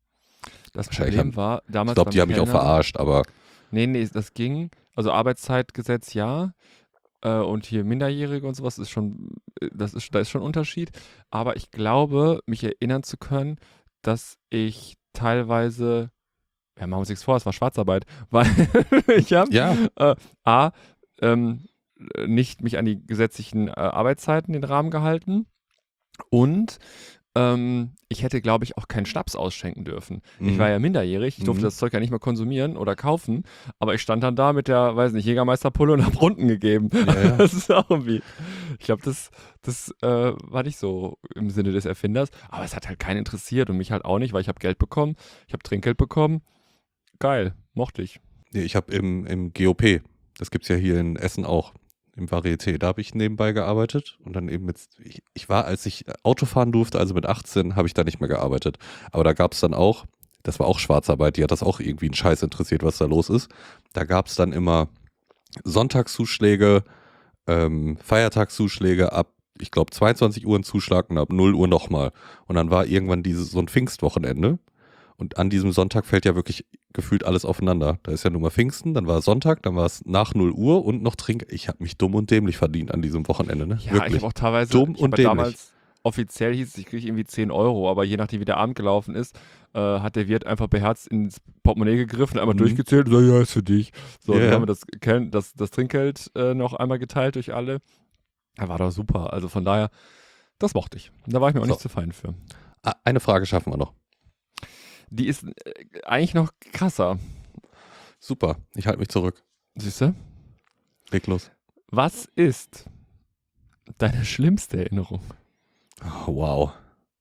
das Wahrscheinlich Problem haben- war damals. Ich glaube, beim die haben mich auch Kellnern- verarscht, aber Nee, nee, das ging. Also Arbeitszeitgesetz ja. Äh, und hier Minderjährige und sowas ist schon, äh, das ist, da ist schon ein Unterschied. Aber ich glaube, mich erinnern zu können, dass ich teilweise, ja, machen wir uns nichts vor, es war Schwarzarbeit, weil ich habe ja, äh, A, ähm, nicht mich an die gesetzlichen äh, Arbeitszeiten den Rahmen gehalten und ähm, ich hätte, glaube ich, auch keinen Schnaps ausschenken dürfen. Ich Mhm. war ja minderjährig, ich durfte Mhm. das Zeug ja nicht mehr konsumieren oder kaufen, aber ich stand dann da mit der, weiß nicht, Jägermeisterpulle und hab Runden gegeben. Ja, ja. Das ist auch irgendwie, ich glaube, das, das äh, war nicht so im Sinne des Erfinders, aber es hat halt keinen interessiert und mich halt auch nicht, weil ich habe Geld bekommen, ich habe Trinkgeld bekommen. Geil, mochte ich. Nee, ich habe im, im G O P Das gibt's ja hier in Essen auch, im Varieté. Da habe ich nebenbei gearbeitet und dann eben mit, ich, ich war, als ich Auto fahren durfte, also mit achtzehn, habe ich da nicht mehr gearbeitet. Aber da gab es dann auch, das war auch Schwarzarbeit, die hat das auch irgendwie einen Scheiß interessiert, was da los ist. Da gab es dann immer Sonntagszuschläge, ähm, Feiertagszuschläge ab, ich glaube, zweiundzwanzig Uhr ein Zuschlag und ab null Uhr nochmal. Und dann war irgendwann dieses, so ein Pfingstwochenende. Und an diesem Sonntag fällt ja wirklich gefühlt alles aufeinander. Da ist ja nur mal Pfingsten, dann war es Sonntag, dann war es nach null Uhr und noch Trink. Ich habe mich dumm und dämlich verdient an diesem Wochenende, ne? Ja, wirklich. ich habe auch teilweise, Dumm ich und habe dämlich. damals, offiziell hieß es, ich kriege irgendwie zehn Euro, aber je nachdem, wie der Abend gelaufen ist, äh, hat der Wirt einfach beherzt ins Portemonnaie gegriffen, einmal Mhm. durchgezählt und so, ja, ist für dich. So, Ja, dann ja. haben wir das, Kel- das, das Trinkgeld äh, noch einmal geteilt durch alle. Ja, war doch super. Also von daher, das mochte ich. Da war ich mir auch So. nicht zu fein für. Ah, eine Frage schaffen wir noch. Die ist äh, eigentlich noch krasser. Super, ich halte mich zurück. Siehst du? Leg los. Was ist deine schlimmste Erinnerung? Oh, wow.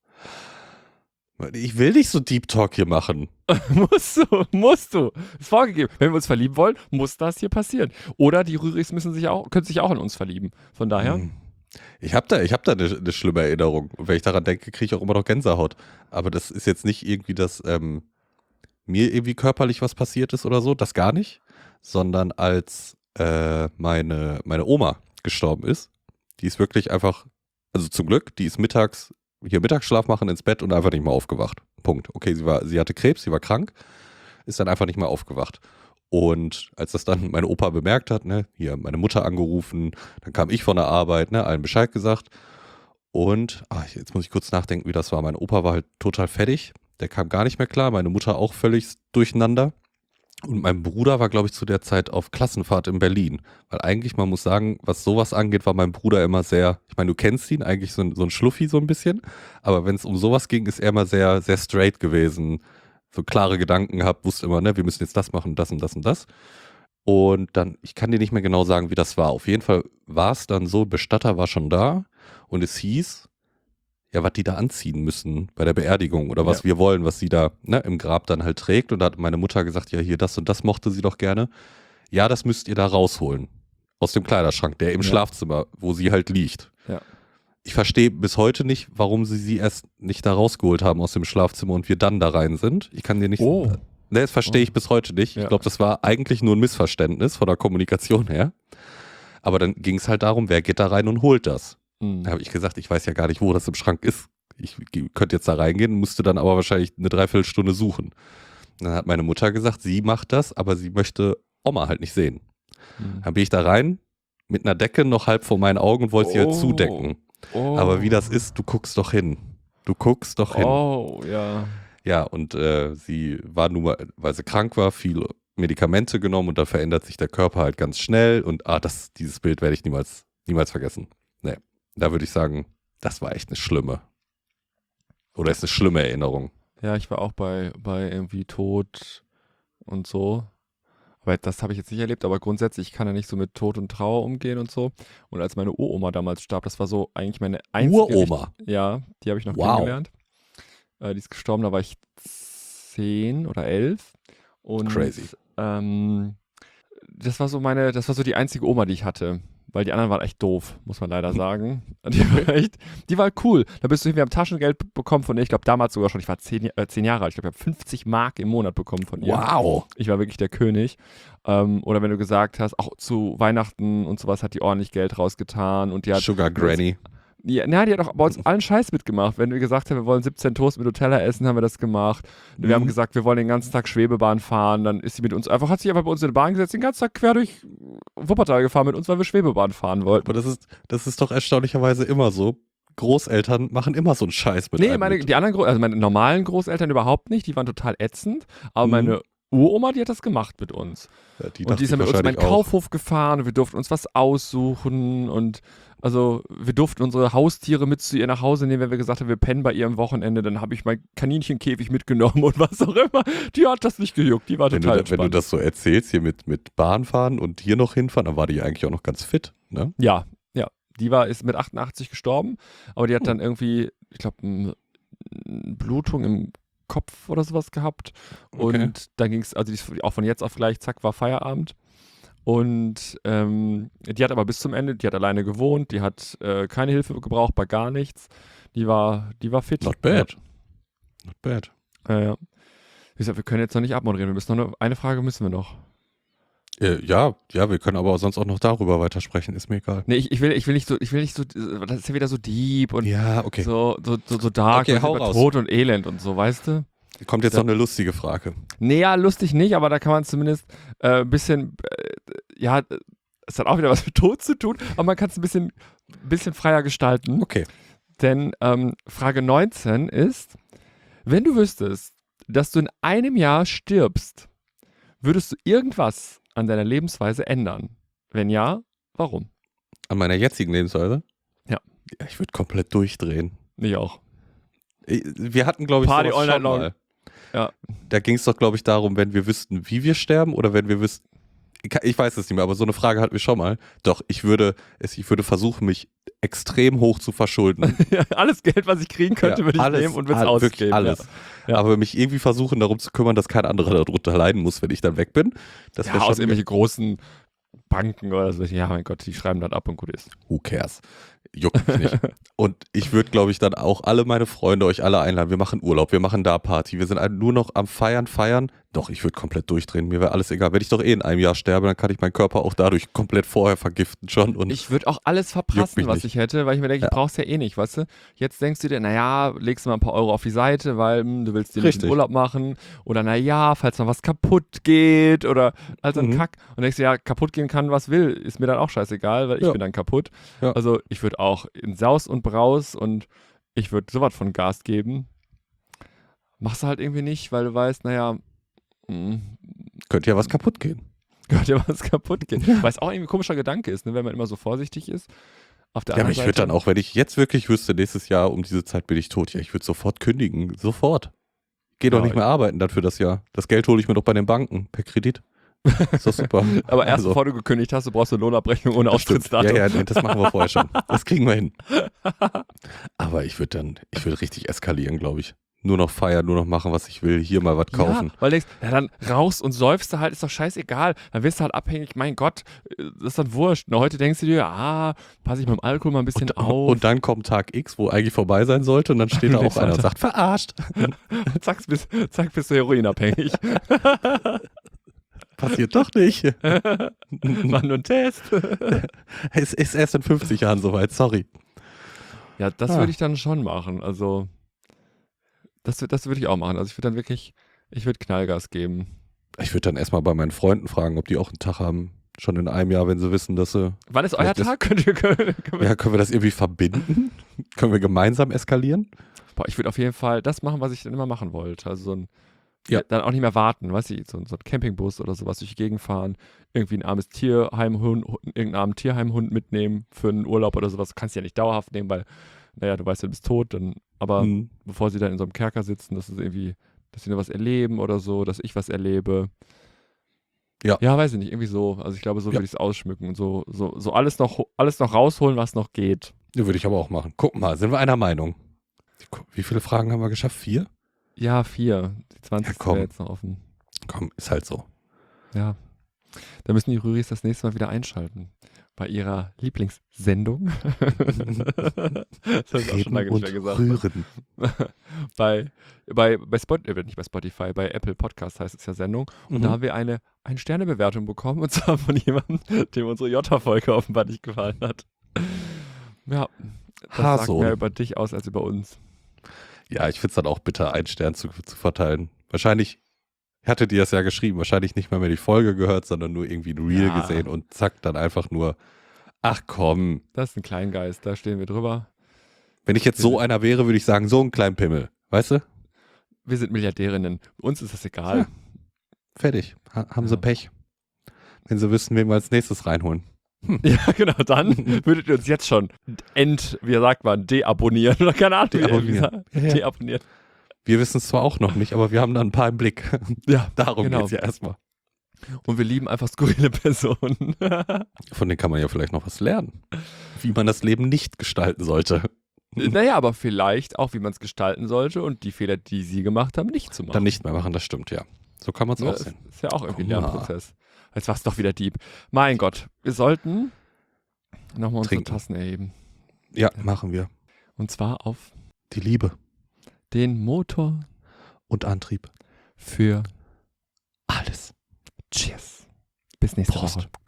Ich will nicht so Deep Talk hier machen. musst du, musst du. Ist vorgegeben. Wenn wir uns verlieben wollen, muss das hier passieren. Oder die Rürichs müssen sich auch, können sich auch an uns verlieben. Von daher. Hm. Ich habe da, ich hab da eine, eine schlimme Erinnerung. Und wenn ich daran denke, kriege ich auch immer noch Gänsehaut. Aber das ist jetzt nicht irgendwie, dass ähm, mir irgendwie körperlich was passiert ist oder so. Das gar nicht. Sondern als äh, meine, meine Oma gestorben ist. Die ist wirklich einfach, also zum Glück, die ist mittags hier Mittagsschlaf machen ins Bett und einfach nicht mehr aufgewacht. Punkt. Okay, sie war, sie hatte Krebs, sie war krank, ist dann einfach nicht mehr aufgewacht. Und als das dann mein Opa bemerkt hat, ne, hier meine Mutter angerufen, dann kam ich von der Arbeit, ne, allen Bescheid gesagt. Und ach, jetzt muss ich kurz nachdenken, wie das war. Mein Opa war halt total fertig, der kam gar nicht mehr klar, meine Mutter auch völlig durcheinander. Und mein Bruder war, glaube ich, zu der Zeit auf Klassenfahrt in Berlin. Weil eigentlich, man muss sagen, was sowas angeht, war mein Bruder immer sehr, ich meine, du kennst ihn, eigentlich so ein, so ein Schluffi so ein bisschen. Aber wenn es um sowas ging, ist er immer sehr, sehr straight gewesen. So klare Gedanken gehabt, wusste immer, ne, wir müssen jetzt das machen, das und das und das. Und dann, ich kann dir nicht mehr genau sagen, wie das war. Auf jeden Fall war es dann so, Bestatter war schon da und es hieß, ja, was die da anziehen müssen bei der Beerdigung oder was Ja. wir wollen, was sie da ne, im Grab dann halt trägt. Und da hat meine Mutter gesagt, ja, hier das und das mochte sie doch gerne. Ja, das müsst ihr da rausholen. Aus dem Kleiderschrank, der im Ja. Schlafzimmer, wo sie halt liegt. Ja. Ich verstehe bis heute nicht, warum sie sie erst nicht da rausgeholt haben aus dem Schlafzimmer und wir dann da rein sind. Ich kann dir nicht... Oh. Ne, das verstehe ich Oh. bis heute nicht. Ja. Ich glaube, das war eigentlich nur ein Missverständnis von der Kommunikation her. Aber dann ging es halt darum, wer geht da rein und holt das. Mhm. Da habe ich gesagt, ich weiß ja gar nicht, wo das im Schrank ist. Ich ge- könnte jetzt da reingehen, musste dann aber wahrscheinlich eine Dreiviertelstunde suchen. Und dann hat meine Mutter gesagt, sie macht das, aber sie möchte Oma halt nicht sehen. Mhm. Dann bin ich da rein, mit einer Decke noch halb vor meinen Augen und wollte sie halt Oh. zudecken. Oh. Aber wie das ist, du guckst doch hin. Du guckst doch hin. Oh, ja. Ja, und äh, sie war nun mal, weil sie krank war, viele Medikamente genommen und da verändert sich der Körper halt ganz schnell. Und ah, das, dieses Bild werde ich niemals, niemals vergessen. Nee, da würde ich sagen, das war echt eine schlimme. Oder ist eine schlimme Erinnerung. Ja, ich war auch bei, bei irgendwie Tod und so. Aber das habe ich jetzt nicht erlebt, aber grundsätzlich, ich kann ja nicht so mit Tod und Trauer umgehen und so. Und als meine Uroma damals starb, das war so eigentlich meine einzige... Uroma? Richt- Ja, die habe ich noch Wow. kennengelernt. Äh, die ist gestorben, da war ich zehn oder elf. Und, Crazy. Ähm, das war so meine, das war so die einzige Oma, die ich hatte. Weil die anderen waren echt doof, muss man leider sagen. Die war echt, die war cool. Da bist du irgendwie am Taschengeld b- bekommen von ihr. Ich glaube damals sogar schon, ich war zehn, äh, zehn Jahre alt. Ich glaube, ich habe fünfzig Mark im Monat bekommen von ihr. Wow. Ich war wirklich der König. Ähm, oder wenn du gesagt hast, auch zu Weihnachten und sowas hat die ordentlich Geld rausgetan. Und die hat, Sugar Granny. ja, na, die hat auch bei uns allen Scheiß mitgemacht. Wenn wir gesagt haben, wir wollen siebzehn Toast mit Nutella essen, haben wir das gemacht. Wir Mhm. haben gesagt, wir wollen den ganzen Tag Schwebebahn fahren. Dann ist sie mit uns einfach, hat sich einfach bei uns in die Bahn gesetzt, den ganzen Tag quer durch Wuppertal gefahren mit uns, weil wir Schwebebahn fahren wollten. Aber das ist, das ist doch erstaunlicherweise immer so. Großeltern machen immer so einen Scheiß mit Nee, einem meine, mit. die anderen, Gro- also meine normalen Großeltern überhaupt nicht. Die waren total ätzend. Aber Mhm. meine Uroma, die hat das gemacht mit uns. Ja, die Und dachte die ist ich dann mit uns in meinen wahrscheinlich auch. Kaufhof gefahren und wir durften uns was aussuchen und also wir durften unsere Haustiere mit zu ihr nach Hause nehmen, wenn wir gesagt haben, wir pennen bei ihr am Wochenende, dann habe ich mein Kaninchenkäfig mitgenommen und was auch immer. Die hat das nicht gejuckt, die war Wenn du, total da- wenn du entspannt. das so erzählst, hier mit, mit Bahnfahren und hier noch hinfahren, dann war die eigentlich auch noch ganz fit, ne? Ja, ja, die war ist mit achtundachtzig gestorben, aber die hat Oh. dann irgendwie, ich glaube, Blutung im Kopf oder sowas gehabt und Okay. dann ging es, also die ist auch von jetzt auf gleich, zack, war Feierabend. Und ähm, die hat aber bis zum Ende, die hat alleine gewohnt, die hat äh, keine Hilfe gebraucht bei gar nichts. Die war, die war fit. Not bad. Not bad. Ja, ja. Wie gesagt, wir können jetzt noch nicht abmoderieren. Wir müssen noch eine, eine Frage müssen wir noch. Äh, ja, ja, wir können aber sonst auch noch darüber weitersprechen, ist mir egal. Nee, ich, ich, will, ich will nicht so, ich will nicht so, das ist ja wieder so deep und Ja, okay. so, so, so, so dark Okay, und hau über raus. Tod und Elend und so, weißt du? Kommt jetzt Da- noch eine lustige Frage. Nee, ja, lustig nicht, aber da kann man zumindest ein äh, bisschen, äh, ja, es hat auch wieder was mit Tod zu tun, aber man kann es ein bisschen, bisschen freier gestalten. Okay. Denn ähm, Frage neunzehn ist, wenn du wüsstest, dass du in einem Jahr stirbst, würdest du irgendwas an deiner Lebensweise ändern? Wenn ja, warum? An meiner jetzigen Lebensweise? Ja. Ja, ich würde komplett durchdrehen. Ich auch. Ich- Wir hatten, glaube ich, Party sowas all night schon long. mal. Ja. Da ging es doch, glaube ich, darum, wenn wir wüssten, wie wir sterben oder wenn wir wüssten, ich ich weiß es nicht mehr, aber so eine Frage hatten wir schon mal. Doch, ich würde, es- ich würde versuchen, mich extrem hoch zu verschulden. Ja, alles Geld, was ich kriegen könnte, Ja, würde ich alles, nehmen und würde es all- ausgeben. Wirklich alles. Ja. Aber mich irgendwie versuchen, darum zu kümmern, dass kein anderer darunter leiden muss, wenn ich dann weg bin. Das Ja, wäre ja aus schon, irgendwelchen großen Banken oder so. Ja, mein Gott, die schreiben das ab und gut ist. who cares? Juckt mich nicht. Und ich würde, glaube ich, dann auch alle meine Freunde, euch alle einladen. Wir machen Urlaub, wir machen da Party. Wir sind alle nur noch am Feiern, Feiern. Doch, ich würde komplett durchdrehen. Mir wäre alles egal. Wenn ich doch eh in einem Jahr sterbe, dann kann ich meinen Körper auch dadurch komplett vorher vergiften schon. Und Ich würde auch alles Juckt verprassen, mich was nicht. ich hätte, weil ich mir denke, Ja. ich brauch's ja eh nicht, weißt du? Jetzt denkst du dir, naja, legst du mal ein paar Euro auf die Seite, weil hm, du willst dir nicht Richtig. den Urlaub machen. Oder naja, falls mal was kaputt geht oder also ein Mhm. Kack. Und denkst du, ja, kaputt gehen kann, was will. Ist mir dann auch scheißegal, weil ich Ja. bin dann kaputt. Ja. Also ich würde auch in Saus und Braus und ich würde sowas von Gas geben. Machst du halt irgendwie nicht, weil du weißt, naja, hm, könnte ja was kaputt gehen. könnte ja was kaputt gehen. Weil es auch irgendwie ein komischer Gedanke ist, ne, wenn man immer so vorsichtig ist. Auf der Ja, aber anderen ich würde Seite, dann auch, wenn ich jetzt wirklich wüsste, nächstes Jahr um diese Zeit bin ich tot, ja, ich würde sofort kündigen. Sofort. Geh doch Ja, nicht mehr arbeiten dann für das Jahr. Das Geld hole ich mir doch bei den Banken per Kredit. Ist doch super. Aber erst Also, bevor du gekündigt hast, du brauchst eine Lohnabrechnung ohne das stimmt. Austrittsdatum. Ja, ja, nee, das machen wir vorher schon. Das kriegen wir hin. Aber ich würde dann, ich würde richtig eskalieren, glaube ich. Nur noch feiern, nur noch machen, was ich will. Hier mal was kaufen. Ja, weil du denkst, ja, dann rauchst und säufst du halt, ist doch scheißegal. Dann wirst du halt abhängig, mein Gott, das ist dann wurscht. Und heute denkst du dir, ah, passe ich mit dem Alkohol mal ein bisschen Und, auf. und dann kommt Tag X, wo eigentlich vorbei sein sollte, und dann steht da auch Nächster einer und Tag. sagt, verarscht. zack, bist, zack, bist du heroinabhängig. Passiert doch nicht. War nur ein Test. Es ist erst in fünfzig Jahren soweit, sorry. Ja, das Ah. würde ich dann schon machen. Also, das, das würde ich auch machen. Also, ich würde dann wirklich, ich würde Knallgas geben. Ich würde dann erstmal bei meinen Freunden fragen, ob die auch einen Tag haben. Schon in einem Jahr, wenn sie wissen, dass sie. Wann ist euer Vielleicht ist- Tag? Könnt ihr, können, können wir, Ja, können wir das irgendwie verbinden? Können wir gemeinsam eskalieren? Boah, ich würde auf jeden Fall das machen, was ich dann immer machen wollte. Also so ein, Ja. dann auch nicht mehr warten, weißt du, so, ein- so ein Campingbus oder sowas durch die Gegend fahren, irgendwie ein armes Tierheimhund, irgendeinen armen Tierheimhund mitnehmen für einen Urlaub oder sowas. Du kannst ja nicht dauerhaft nehmen, weil, naja, du weißt ja, du bist tot, dann, aber Hm. bevor sie dann in so einem Kerker sitzen, dass es irgendwie, dass sie nur was erleben oder so, dass ich was erlebe. Ja. Ja, weiß ich nicht, irgendwie so. Also ich glaube, so Ja. würde ich es ausschmücken und so, so, so alles noch, ho- alles noch rausholen, was noch geht. Ja, würde ich aber auch machen. Guck mal, sind wir einer Meinung? Guck, wie viele Fragen haben wir geschafft? Vier? Ja, vier. Die zwanzig Ja, komm. wäre jetzt noch offen. Komm, ist halt so. Ja. Da müssen die Rüris das nächste Mal wieder einschalten. Bei ihrer Lieblingssendung. das habe ich auch schon lange nicht mehr gesagt. rühren. bei, bei, bei Spotify, äh, nicht bei Spotify, bei Apple Podcast heißt es ja Sendung. Und Mhm. da haben wir eine Ein-Sterne-Bewertung bekommen. Und zwar von jemandem, dem unsere Jota-Folge offenbar nicht gefallen hat. Ja, das sagt Haso. mehr über dich aus als über uns. Ja, ich finde es dann auch bitter, einen Stern zu, zu verteilen. Wahrscheinlich hatte die das ja geschrieben, wahrscheinlich nicht mal mehr die Folge gehört, sondern nur irgendwie ein Reel Ja. gesehen und zack, dann einfach nur, ach komm. Das ist ein Kleingeist, da stehen wir drüber. Wenn ich jetzt so einer wäre, würde ich sagen, so ein kleinen Pimmel. Weißt du? Wir sind Milliardärinnen. Uns ist das egal. Ja. Fertig. Ha haben sie Ja. Pech. Wenn sie wüssten, wen wir als nächstes reinholen. Ja, genau, dann würdet ihr uns jetzt schon ent, wie sagt man, deabonnieren oder keine Ahnung, wie ihr Deabonnieren. sagt. Ja, ja. Deabonnieren. Wir wissen es zwar auch noch nicht, aber wir haben da ein paar im Blick. Ja, Darum genau. geht's ja erstmal. Und wir lieben einfach skurrile Personen. Von denen kann man ja vielleicht noch was lernen. Wie man das Leben nicht gestalten sollte. Naja, aber vielleicht auch, wie man es gestalten sollte und die Fehler, die sie gemacht haben, nicht zu machen. Dann nicht mehr machen, das stimmt, ja. So kann man es Ne, auch ist, sehen. ist ja auch irgendwie ein Guck mal. Lernprozess. Jetzt war es doch wieder deep. Mein Gott, wir sollten nochmal unsere Trinken. Tassen erheben. Ja, machen wir. Und zwar auf Die Liebe den Motor und Antrieb. für Alles. Cheers. Bis nächste Prost. Woche.